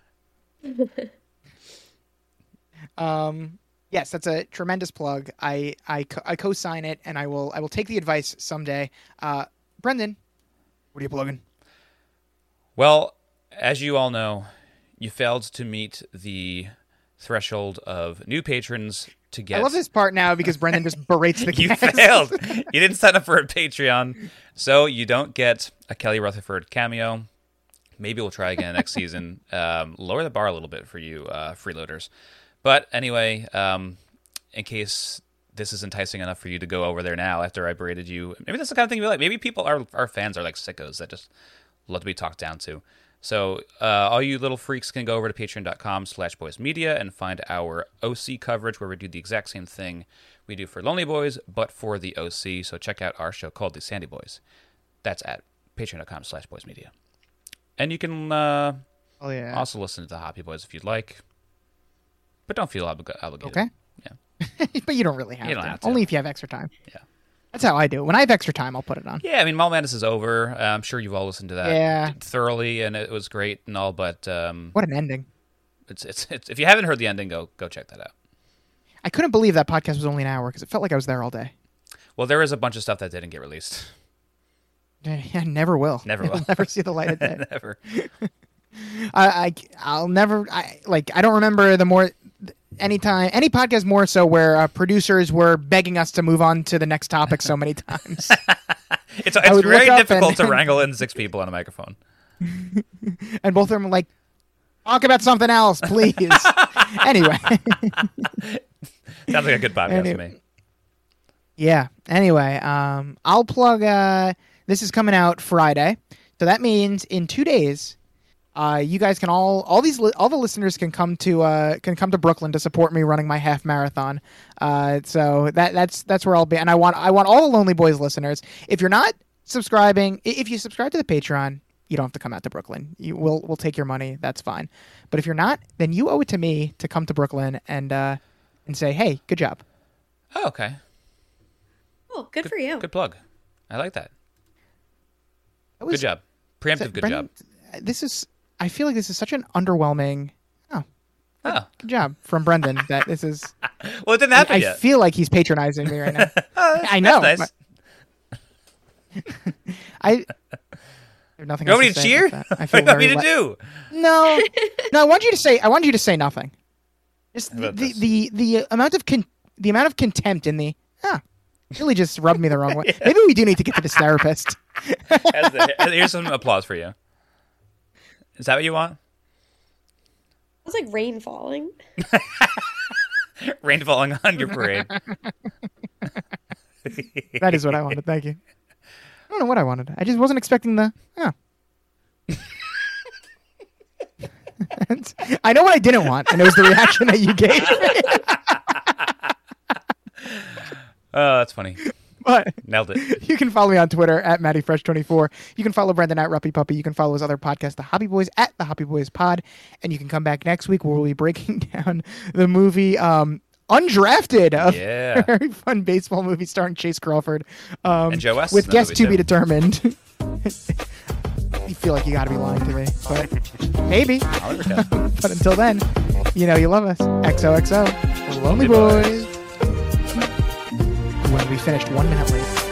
Yes, that's a tremendous plug. I co-sign it, and I will take the advice someday. Brendan, what are you plugging? Well, as you all know, you failed to meet the threshold of new patrons to get. I love this part now because Brendan just berates the You guest. failed. You didn't sign up for a Patreon, so you don't get a Kelly Rutherford cameo. Maybe we'll try again next season. Lower the bar a little bit for you freeloaders. But anyway, in case this is enticing enough for you to go over there now after I berated you, maybe that's the kind of thing you like. Maybe people, our fans are like sickos that just love to be talked down to. So all you little freaks can go over to patreon.com/boysmedia and find our OC coverage where we do the exact same thing we do for Lonely Boys, but for the OC. So check out our show called The Sandy Boys. That's at patreon.com/boysmedia. And you can also listen to the Hoppy Boys if you'd like. But don't feel obligated. Okay. Yeah. But you don't really have You don't to. have to. Only if you have extra time. Yeah. That's how I do it. When I have extra time, I'll put it on. Yeah, I mean, Mall Madness is over. I'm sure you've all listened to that thoroughly, and it was great and all. But what an ending! It's if you haven't heard the ending, go check that out. I couldn't believe that podcast was only an hour because it felt like I was there all day. Well, there is a bunch of stuff that didn't get released. Yeah, never will. Never will. It'll never see the light of day. Never. I'll never. I don't remember any podcast more so where producers were begging us to move on to the next topic so many times. It's very difficult to wrangle in 6 people on a microphone. And both of them were like, talk about something else, please. Anyway. Sounds like a good podcast to me. Yeah. Anyway, I'll plug. This is coming out Friday, so that means in 2 days. You guys can all the listeners can come to Brooklyn to support me running my half marathon. So that's where I'll be, and I want all the Lonely Boys listeners. If you're not subscribing, if you subscribe to the Patreon, you don't have to come out to Brooklyn. We'll take your money. That's fine. But if you're not, then you owe it to me to come to Brooklyn and say, hey, good job. Oh, okay. Oh, good for you. Good plug. I like that. Good job. Preemptive. Good job. I feel like this is such an underwhelming. Good job from Brendan. That this is. Well, it didn't happen yet. I feel like he's patronizing me right now. I know. That's nice. I have nothing. You want me to cheer? I feel what do you want me to do? No. I want you to say nothing. Just the amount of contempt in the really just rubbed me the wrong way. Yeah. Maybe we do need to get to this therapist. Here's some applause for you. Is that what you want? It was like rain falling. Rain falling on your parade. That is what I wanted. Thank you. I don't know what I wanted. I just wasn't expecting the. I know what I didn't want, and it was the reaction that you gave. Oh, that's funny. But nailed it. You can follow me on Twitter at MattyFresh24. You can follow Brendan at Ruppy Puppy. You can follow his other podcast, The Hoppy Boys, at The Hoppy Boys Pod. And you can come back next week where we'll be breaking down the movie Undrafted, a very fun baseball movie starring Chase Crawford. And Joe West. With guests to be determined. You feel like you got to be lying to me, but maybe. But until then, you know you love us. XOXO, Lonely Boys. When we finished 1 minute late.